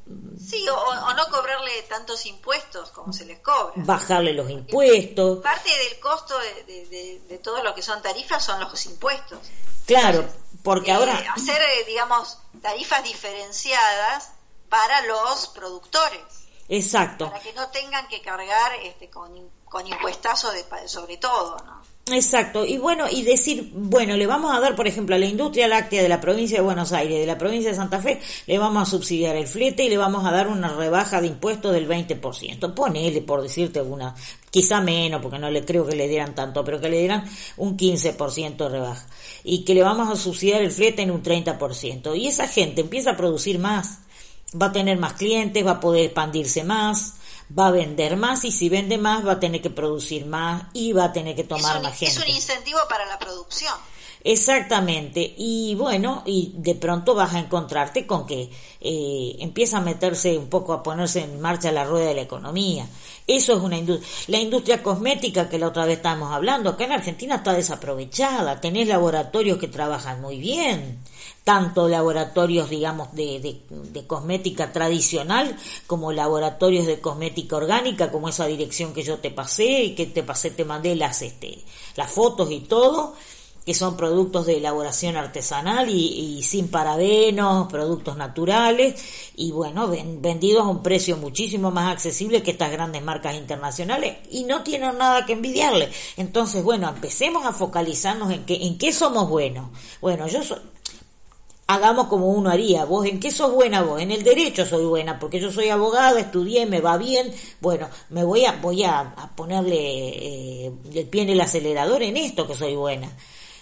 o no cobrarle tantos impuestos como se les cobra. Bajarle los impuestos. Parte del costo de todo lo que son tarifas son los impuestos. Claro, Entonces, porque ahora... hacer, digamos, tarifas diferenciadas para los productores. Exacto. Para que no tengan que cargar con impuestazos sobre todo, ¿no? Exacto, y bueno, y decir, bueno, le vamos a dar, por ejemplo, a la industria láctea de la provincia de Buenos Aires, de la provincia de Santa Fe, le vamos a subsidiar el flete y le vamos a dar una rebaja de impuestos del 20%. Ponele, por decirte una, quizá menos, porque no le creo que le dieran tanto, pero que le dieran un 15% de rebaja. Y que le vamos a subsidiar el flete en un 30%. Y esa gente empieza a producir más, va a tener más clientes, va a poder expandirse más, va a vender más, y si vende más va a tener que producir más y va a tener que tomar más gente. Es un incentivo para la producción. Exactamente, y bueno, y de pronto vas a encontrarte con que empieza a meterse un poco, a ponerse en marcha la rueda de la economía. Eso es una industria. La industria cosmética, que la otra vez estábamos hablando, acá en Argentina está desaprovechada. Tenés laboratorios que trabajan muy bien, tanto laboratorios, digamos, de cosmética tradicional, como laboratorios de cosmética orgánica, como esa dirección que yo te pasé, y que te mandé las fotos y todo, que son productos de elaboración artesanal y sin parabenos, productos naturales, y bueno, vendidos a un precio muchísimo más accesible que estas grandes marcas internacionales, y no tienen nada que envidiarle. Entonces, bueno, empecemos a focalizarnos en qué somos buenos. Bueno, hagamos como uno haría. ¿Vos en qué sos buena vos? En el derecho soy buena, porque yo soy abogada, estudié, me va bien. Bueno, voy a ponerle el pie en el acelerador en esto, que soy buena.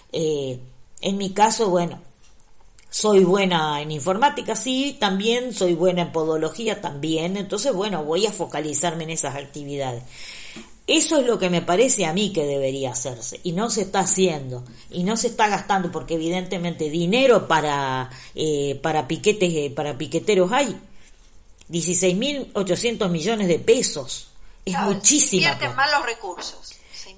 En mi caso, bueno, soy buena en informática, sí, también soy buena en podología, también. Entonces, bueno, voy a focalizarme en esas actividades. Eso es lo que me parece a mí que debería hacerse, y no se está haciendo, y no se está gastando, porque evidentemente dinero para piqueteros hay 16.800 millones de pesos. Es muchísima. Se invierten mal los recursos.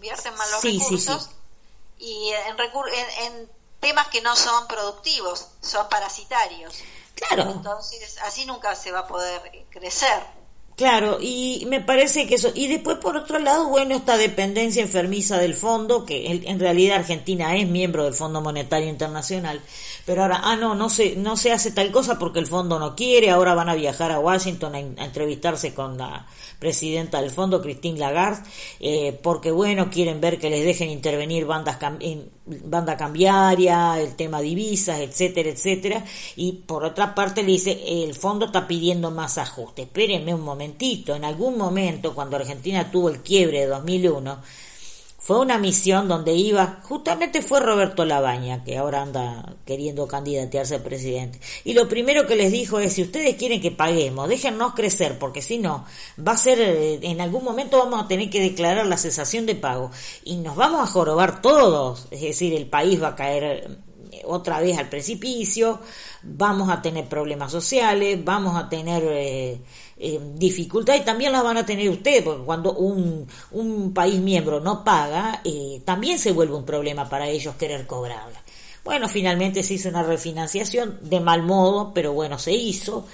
Sí. Y en temas que no son productivos, son parasitarios. Claro. Entonces, así nunca se va a poder crecer. Claro, y me parece que eso, y después por otro lado, bueno, esta dependencia enfermiza del fondo, que en realidad Argentina es miembro del Fondo Monetario Internacional, pero ahora, no se hace tal cosa porque el fondo no quiere. Ahora van a viajar a Washington a entrevistarse con la presidenta del fondo, Christine Lagarde, porque bueno, quieren ver que les dejen intervenir banda cambiaria, el tema divisas, etcétera, etcétera. Y por otra parte le dice, el fondo está pidiendo más ajuste. Espérenme un momentito, en algún momento, cuando Argentina tuvo el quiebre de 2001, fue una misión donde justamente fue Roberto Labaña, que ahora anda queriendo candidatearse a presidente, y lo primero que les dijo es: si ustedes quieren que paguemos, déjennos crecer, porque si no, va a ser, en algún momento vamos a tener que declarar la cesación de pago, y nos vamos a jorobar todos, es decir, el país va a caer otra vez al precipicio, vamos a tener problemas sociales, vamos a tener dificultades, y también las van a tener ustedes, porque cuando un país miembro no paga, también se vuelve un problema para ellos querer cobrarla. Bueno, finalmente se hizo una refinanciación de mal modo, pero bueno, se hizo,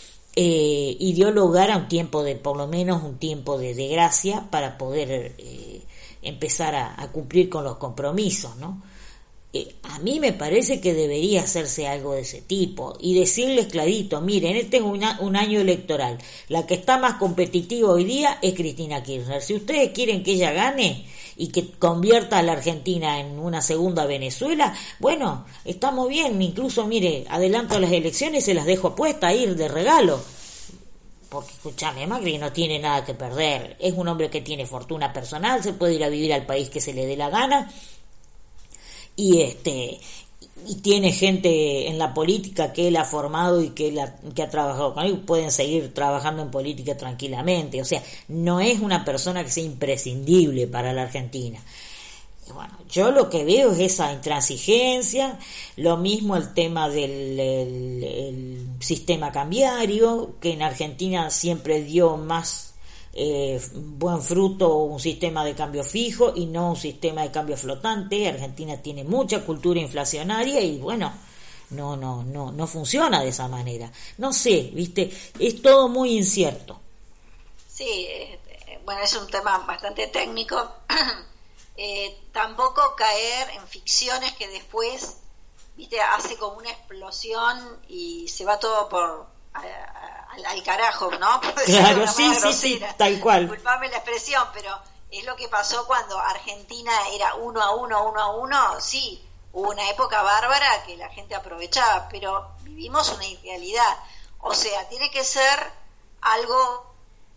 y dio lugar a un tiempo por lo menos un tiempo de gracia para poder empezar a cumplir con los compromisos, ¿no? A mí me parece que debería hacerse algo de ese tipo y decirles clarito: miren, este es un año electoral, la que está más competitiva hoy día es Cristina Kirchner. Si ustedes quieren que ella gane y que convierta a la Argentina en una segunda Venezuela, bueno, estamos bien, incluso mire, adelanto las elecciones, se las dejo puesta a ir de regalo. Porque, escúchame, Macri no tiene nada que perder, es un hombre que tiene fortuna personal, se puede ir a vivir al país que se le dé la gana, y tiene gente en la política que él ha formado y que ha trabajado con él, pueden seguir trabajando en política tranquilamente. O sea, no es una persona que sea imprescindible para la Argentina. Bueno, yo lo que veo es esa intransigencia, lo mismo el tema del el sistema cambiario, que en Argentina siempre dio más buen fruto un sistema de cambio fijo y no un sistema de cambio flotante. Argentina tiene mucha cultura inflacionaria y bueno, no funciona de esa manera. No sé, viste, es todo muy incierto. Sí, bueno, es un tema bastante técnico. Tampoco caer en ficciones que después, viste, hace como una explosión y se va todo al carajo, ¿no? Claro, sí, tal cual. Disculpame la expresión, pero es lo que pasó cuando Argentina era 1-1, sí, hubo una época bárbara que la gente aprovechaba, pero vivimos una irrealidad. O sea, tiene que ser algo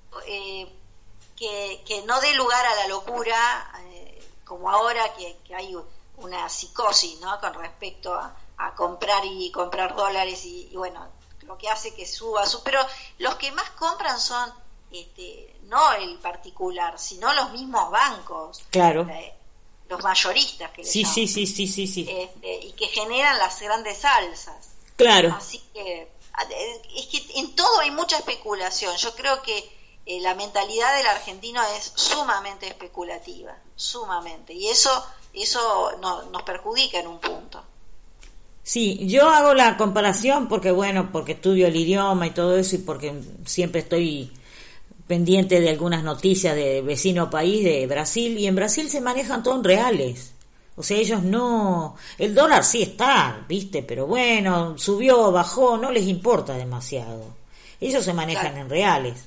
que no dé lugar a la locura, como ahora que hay una psicosis, ¿no? Con respecto a comprar dólares y bueno, lo que hace que suba, pero los que más compran son no el particular, sino los mismos bancos. Claro. Los mayoristas que sí. Y que generan las grandes alzas. Claro. Así que es que en todo hay mucha especulación. Yo creo que la mentalidad del argentino es sumamente especulativa, sumamente, y eso nos perjudica en un punto. Sí, yo hago la comparación porque estudio el idioma y todo eso y porque siempre estoy pendiente de algunas noticias de vecino país, de Brasil, y en Brasil se manejan todo en reales. O sea, ellos no... El dólar sí está, ¿viste? Pero bueno, subió, bajó, no les importa demasiado. Ellos se manejan en reales.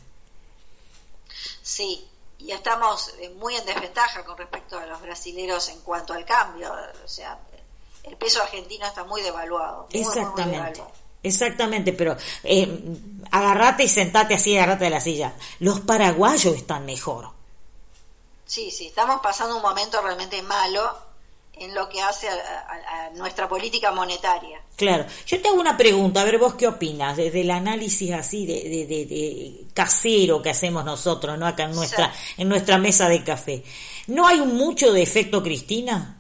Sí, y estamos muy en desventaja con respecto a los brasileros en cuanto al cambio. O sea, el peso argentino está muy devaluado. Exactamente. Muy devaluado. Exactamente, pero agarrate y sentate así, agarrate de la silla. Los paraguayos están mejor. Sí, estamos pasando un momento realmente malo en lo que hace a nuestra política monetaria. Claro. Yo te hago una pregunta, a ver vos qué opinas, desde el análisis así de casero que hacemos nosotros, ¿no? Acá en nuestra mesa de café. ¿No hay mucho de efecto Cristina?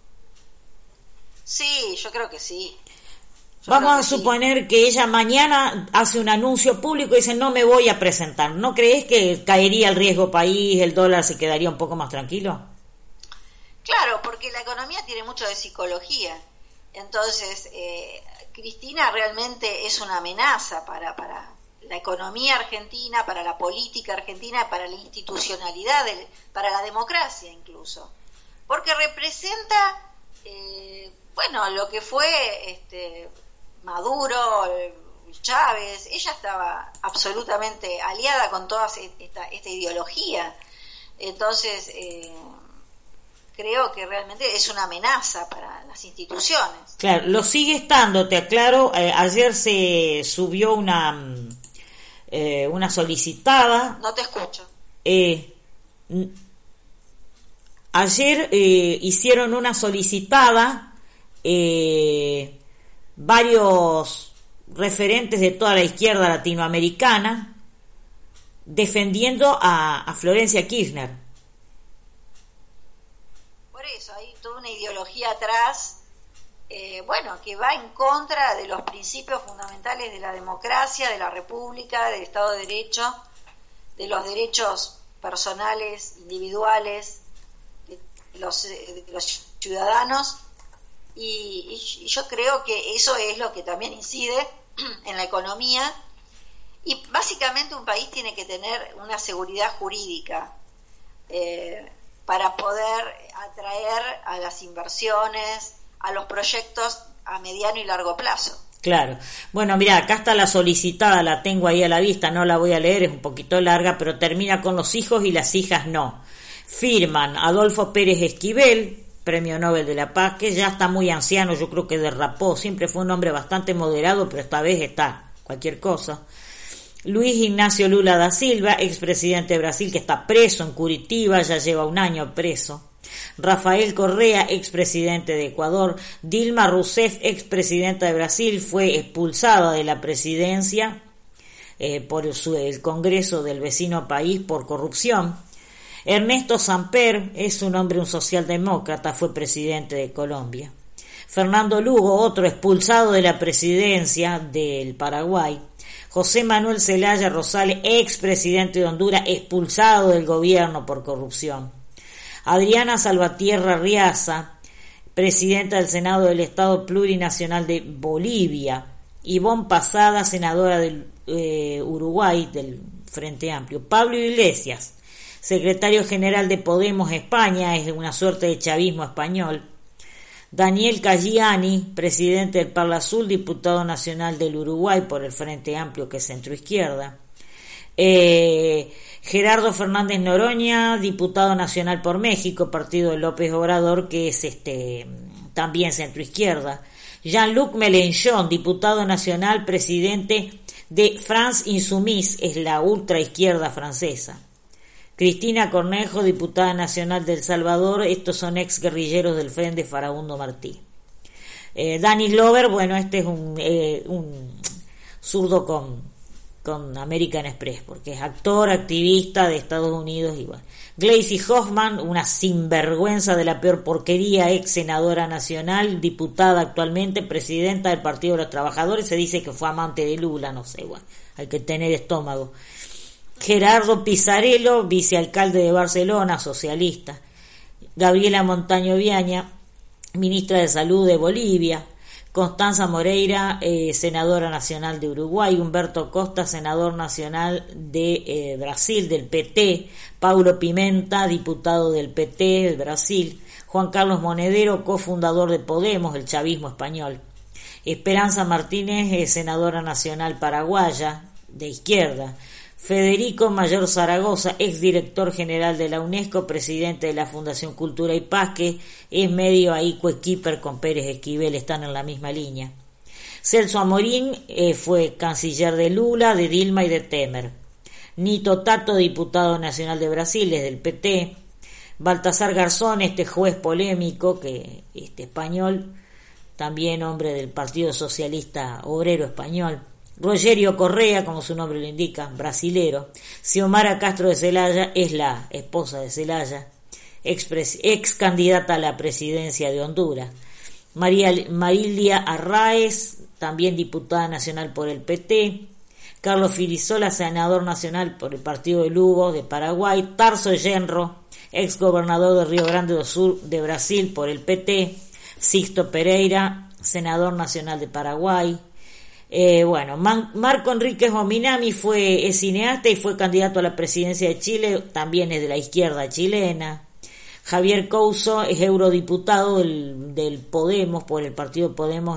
Sí, yo creo que sí. Vamos a suponer que ella mañana hace un anuncio público y dice no me voy a presentar. ¿No crees que caería el riesgo país, el dólar se quedaría un poco más tranquilo? Claro, porque la economía tiene mucho de psicología. Entonces, Cristina realmente es una amenaza para la economía argentina, para la política argentina, para la institucionalidad, para la democracia incluso. Porque representa, lo que fue Maduro, Chávez. Ella estaba absolutamente aliada con toda esta ideología. Entonces, creo que realmente es una amenaza para las instituciones. Claro, lo sigue estando, te aclaro. Ayer se subió una solicitada. No te escucho. Ayer hicieron una solicitada varios referentes de toda la izquierda latinoamericana defendiendo a Florencia Kirchner. Por eso hay toda una ideología atrás, que va en contra de los principios fundamentales de la democracia, de la república, del Estado de Derecho, de los derechos personales, individuales, de los ciudadanos, y yo creo que eso es lo que también incide en la economía. Y básicamente un país tiene que tener una seguridad jurídica para poder atraer a las inversiones, a los proyectos a mediano y largo plazo. Claro. Bueno, mira, acá está la solicitada, la tengo ahí a la vista, no la voy a leer, es un poquito larga, pero termina con los hijos y las hijas no. Firman Adolfo Pérez Esquivel, Premio Nobel de la Paz, que ya está muy anciano, yo creo que derrapó, siempre fue un hombre bastante moderado, pero esta vez está cualquier cosa. Luis Ignacio Lula da Silva, expresidente de Brasil, que está preso en Curitiba, ya lleva un año preso. Rafael Correa, expresidente de Ecuador. Dilma Rousseff, expresidenta de Brasil, fue expulsada de la presidencia por el Congreso del vecino país por corrupción. Ernesto Samper es un hombre, un socialdemócrata, fue presidente de Colombia. Fernando Lugo, otro expulsado de la presidencia del Paraguay. José Manuel Zelaya Rosales, expresidente de Honduras, expulsado del gobierno por corrupción. Adriana Salvatierra Riaza, presidenta del Senado del Estado Plurinacional de Bolivia. Ivonne Pasada, senadora del Uruguay, del Frente Amplio. Pablo Iglesias, secretario general de Podemos España, es una suerte de chavismo español. Daniel Cagliani, presidente del Parla Azul, diputado nacional del Uruguay por el Frente Amplio, que es centroizquierda. Gerardo Fernández Noroña, diputado nacional por México, partido de López Obrador, que es también centroizquierda. Jean-Luc Mélenchon, diputado nacional, presidente de France Insoumise, es la ultraizquierda francesa. Cristina Cornejo, diputada nacional de El Salvador, estos son ex guerrilleros del Frente Farabundo Martí. Danny Glover, bueno, este es un zurdo con American Express, porque es actor, activista de Estados Unidos y bueno. Gleisi Hoffmann, una sinvergüenza de la peor porquería, ex senadora nacional, diputada actualmente, presidenta del Partido de los Trabajadores, se dice que fue amante de Lula, no sé, bueno, hay que tener estómago. Gerardo Pisarello, vicealcalde de Barcelona, socialista. Gabriela Montaño Viaña, ministra de Salud de Bolivia. Constanza Moreira, senadora nacional de Uruguay. Humberto Costa, senador nacional de Brasil, del PT. Paulo Pimenta, diputado del PT de Brasil. Juan Carlos Monedero, cofundador de Podemos, el chavismo español. Esperanza Martínez, senadora nacional paraguaya, de izquierda. Federico Mayor Zaragoza, exdirector general de la UNESCO, presidente de la Fundación Cultura y Paz, que es medio ahí coequiper con Pérez Esquivel, están en la misma línea. Celso Amorín fue canciller de Lula, de Dilma y de Temer. Nito Tato, diputado nacional de Brasil, es del PT. Baltasar Garzón, este juez polémico, que español, también hombre del Partido Socialista Obrero Español. Rogerio Correa, como su nombre lo indica, brasilero. Xiomara Castro de Zelaya es la esposa de Zelaya, ex candidata a la presidencia de Honduras. Marilia Arraez, también diputada nacional por el PT. Carlos Filisola, senador nacional por el Partido de Lugo de Paraguay. Tarso Genro, ex gobernador de Río Grande do Sul de Brasil por el PT. Sixto Pereira, senador nacional de Paraguay. Marco Enríquez Ominami es cineasta y fue candidato a la presidencia de Chile, también es de la izquierda chilena. Javier Couso es eurodiputado del Podemos, por el partido Podemos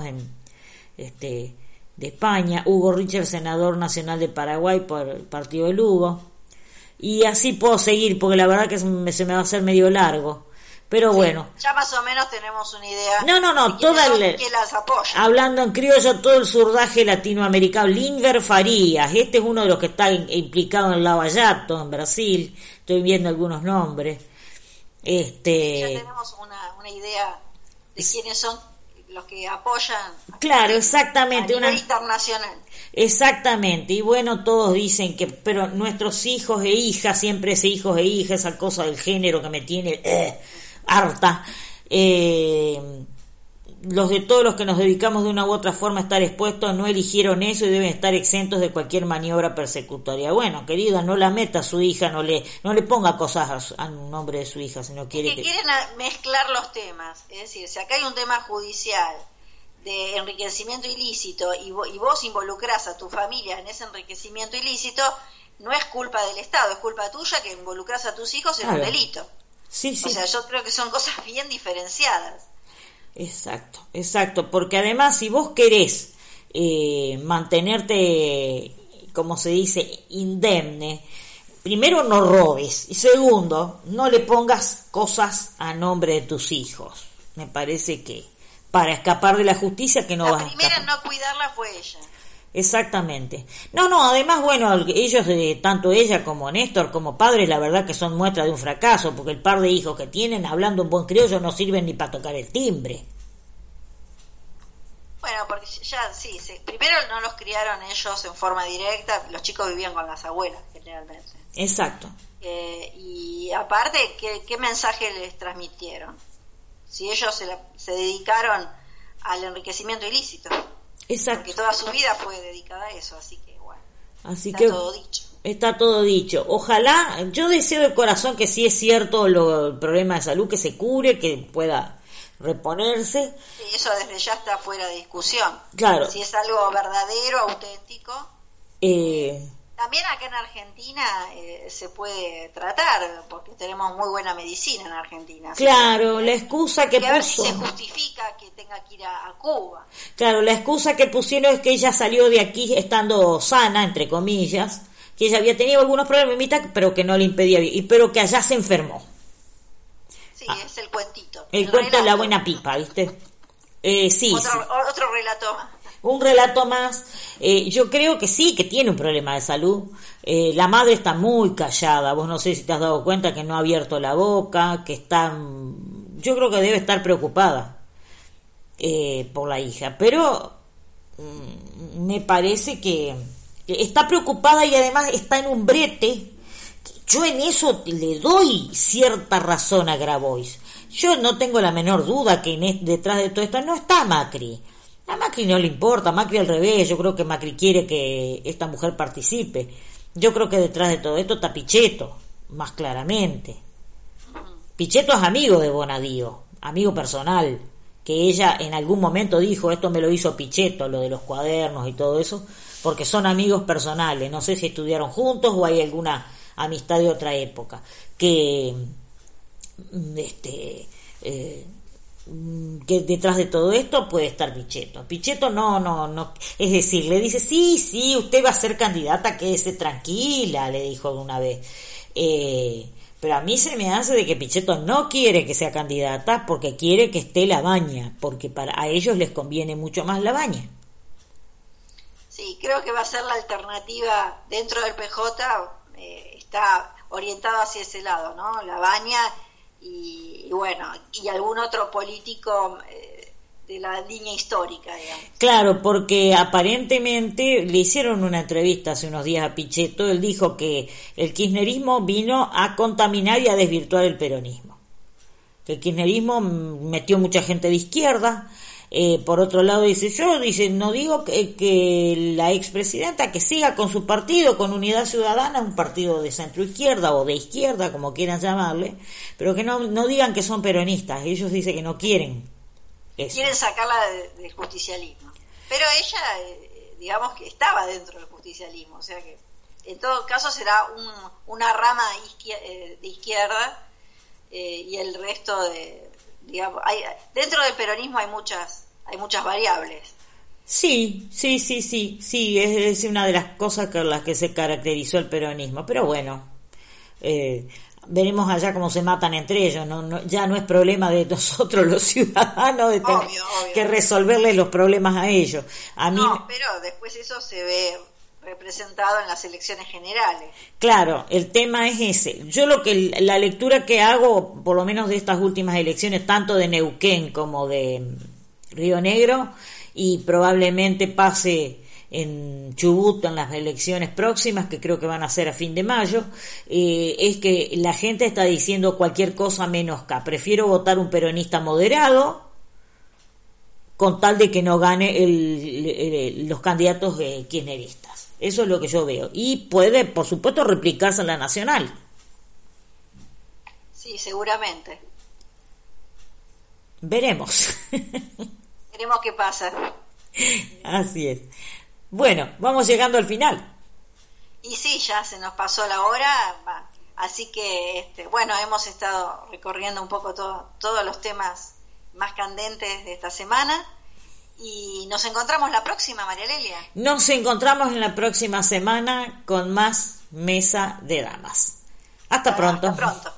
de España. Hugo Richard, senador nacional de Paraguay por el partido de Lugo. Y así puedo seguir, porque la verdad que se me va a hacer medio largo. Pero sí, bueno, ya más o menos tenemos una idea. No, que las apoya. Hablando en criollo, todo el surdaje latinoamericano. Lindbergh Farías, este es uno de los que está implicado en Lava Jato, en Brasil. Estoy viendo algunos nombres. Ya tenemos una idea de quiénes son los que apoyan. Claro, exactamente. A nivel internacional. Exactamente, y bueno, todos dicen que, pero nuestros hijos e hijas, siempre ese hijos e hijas, esa cosa del género que me tiene harta. Todos los que nos dedicamos de una u otra forma a estar expuestos no eligieron eso y deben estar exentos de cualquier maniobra persecutoria. Bueno, querida, no la meta a su hija, no le ponga cosas a nombre de su hija si no quiere. Quieren mezclar los temas, es decir, si acá hay un tema judicial de enriquecimiento ilícito y vos involucrás a tu familia en ese enriquecimiento ilícito, no es culpa del Estado, es culpa tuya que involucrás a tus hijos en un delito. Sí. O sea, yo creo que son cosas bien diferenciadas. Exacto, porque además si vos querés mantenerte, como se dice, indemne, primero no robes y segundo, no le pongas cosas a nombre de tus hijos. Me parece que para escapar de la justicia que no vas a escapar. La primera en no cuidarla fue ella. Exactamente. No, además, bueno, ellos, tanto ella como Néstor, como padres, la verdad que son muestra de un fracaso, porque el par de hijos que tienen, hablando en buen criollo, no sirven ni para tocar el timbre. Bueno, porque ya, primero no los criaron ellos en forma directa, los chicos vivían con las abuelas, generalmente. Exacto. Y aparte, ¿qué mensaje les transmitieron? Si ellos se dedicaron al enriquecimiento ilícito. Exacto. Porque toda su vida fue dedicada a eso, así que bueno, así está que todo dicho. Está todo dicho. Ojalá, yo deseo de corazón que si es cierto el problema de salud, que se cure, que pueda reponerse. Sí, eso desde ya está fuera de discusión. Claro. Si es algo verdadero, auténtico. También acá en Argentina se puede tratar, porque tenemos muy buena medicina en Argentina. Claro, la excusa que a ver puso... si se justifica que tenga que ir a Cuba. Claro, la excusa que pusieron es que ella salió de aquí estando sana, entre comillas, que ella había tenido algunos problemitas, pero que no le impedía vivir, pero que allá se enfermó. Sí, es el cuentito. El cuento de la buena pipa, ¿viste? Sí. Otro relato más. Un relato más. Yo creo que sí, que tiene un problema de salud. La madre está muy callada. Vos no sé si te has dado cuenta que no ha abierto la boca, que está... Yo creo que debe estar preocupada por la hija. Pero me parece que está preocupada y además está en un brete. Yo en eso le doy cierta razón a Grabois. Yo no tengo la menor duda que detrás de todo esto no está Macri. A Macri no le importa, Macri al revés, yo creo que Macri quiere que esta mujer participe. Yo creo que detrás de todo esto está Pichetto, más claramente. Pichetto es amigo de Bonadío, amigo personal, que ella en algún momento dijo, esto me lo hizo Pichetto, lo de los cuadernos y todo eso, porque son amigos personales, no sé si estudiaron juntos o hay alguna amistad de otra época, que que detrás de todo esto puede estar Pichetto. Pichetto no, es decir, le dice, sí, usted va a ser candidata, quédese tranquila, le dijo una vez. Pero a mí se me hace de que Pichetto no quiere que sea candidata porque quiere que esté Labaña, porque a ellos les conviene mucho más Labaña. Sí, creo que va a ser la alternativa dentro del PJ, está orientado hacia ese lado, ¿no? Labaña y bueno, y algún otro político de la línea histórica, digamos. Claro, porque aparentemente le hicieron una entrevista hace unos días a Pichetto, él dijo que el kirchnerismo vino a contaminar y a desvirtuar el peronismo. Que el kirchnerismo metió mucha gente de izquierda. Por otro lado dice, no digo que la expresidenta que siga con su partido, con Unidad Ciudadana, un partido de centro izquierda o de izquierda, como quieran llamarle, pero que no digan que son peronistas, ellos dicen que no quieren eso. Quieren sacarla del justicialismo, pero ella, digamos que estaba dentro del justicialismo, o sea que en todo caso será una rama de izquierda y el resto digamos, dentro del peronismo hay muchas variables. Sí, es una de las cosas con las que se caracterizó el peronismo, pero bueno, veremos allá cómo se matan entre ellos, ya no es problema de nosotros los ciudadanos de tener que resolverles los problemas a ellos. No, pero después eso se ve representado en las elecciones generales. Claro, el tema es ese. Yo la lectura que hago, por lo menos de estas últimas elecciones, tanto de Neuquén como de Río Negro, y probablemente pase en Chubut en las elecciones próximas, que creo que van a ser a fin de mayo, es que la gente está diciendo cualquier cosa menos K. Prefiero votar un peronista moderado, con tal de que no gane los candidatos kirchneristas. Eso es lo que yo veo. Y puede, por supuesto, replicarse en la nacional. Sí, seguramente. Veremos. Veremos qué pasa. Así es. Bueno, vamos llegando al final. Y sí, ya se nos pasó la hora. Así que, bueno, hemos estado recorriendo un poco todos los temas más candentes de esta semana. Y nos encontramos la próxima, María Lelia. Nos encontramos en la próxima semana con más Mesa de Damas. Hasta pronto. Hasta pronto.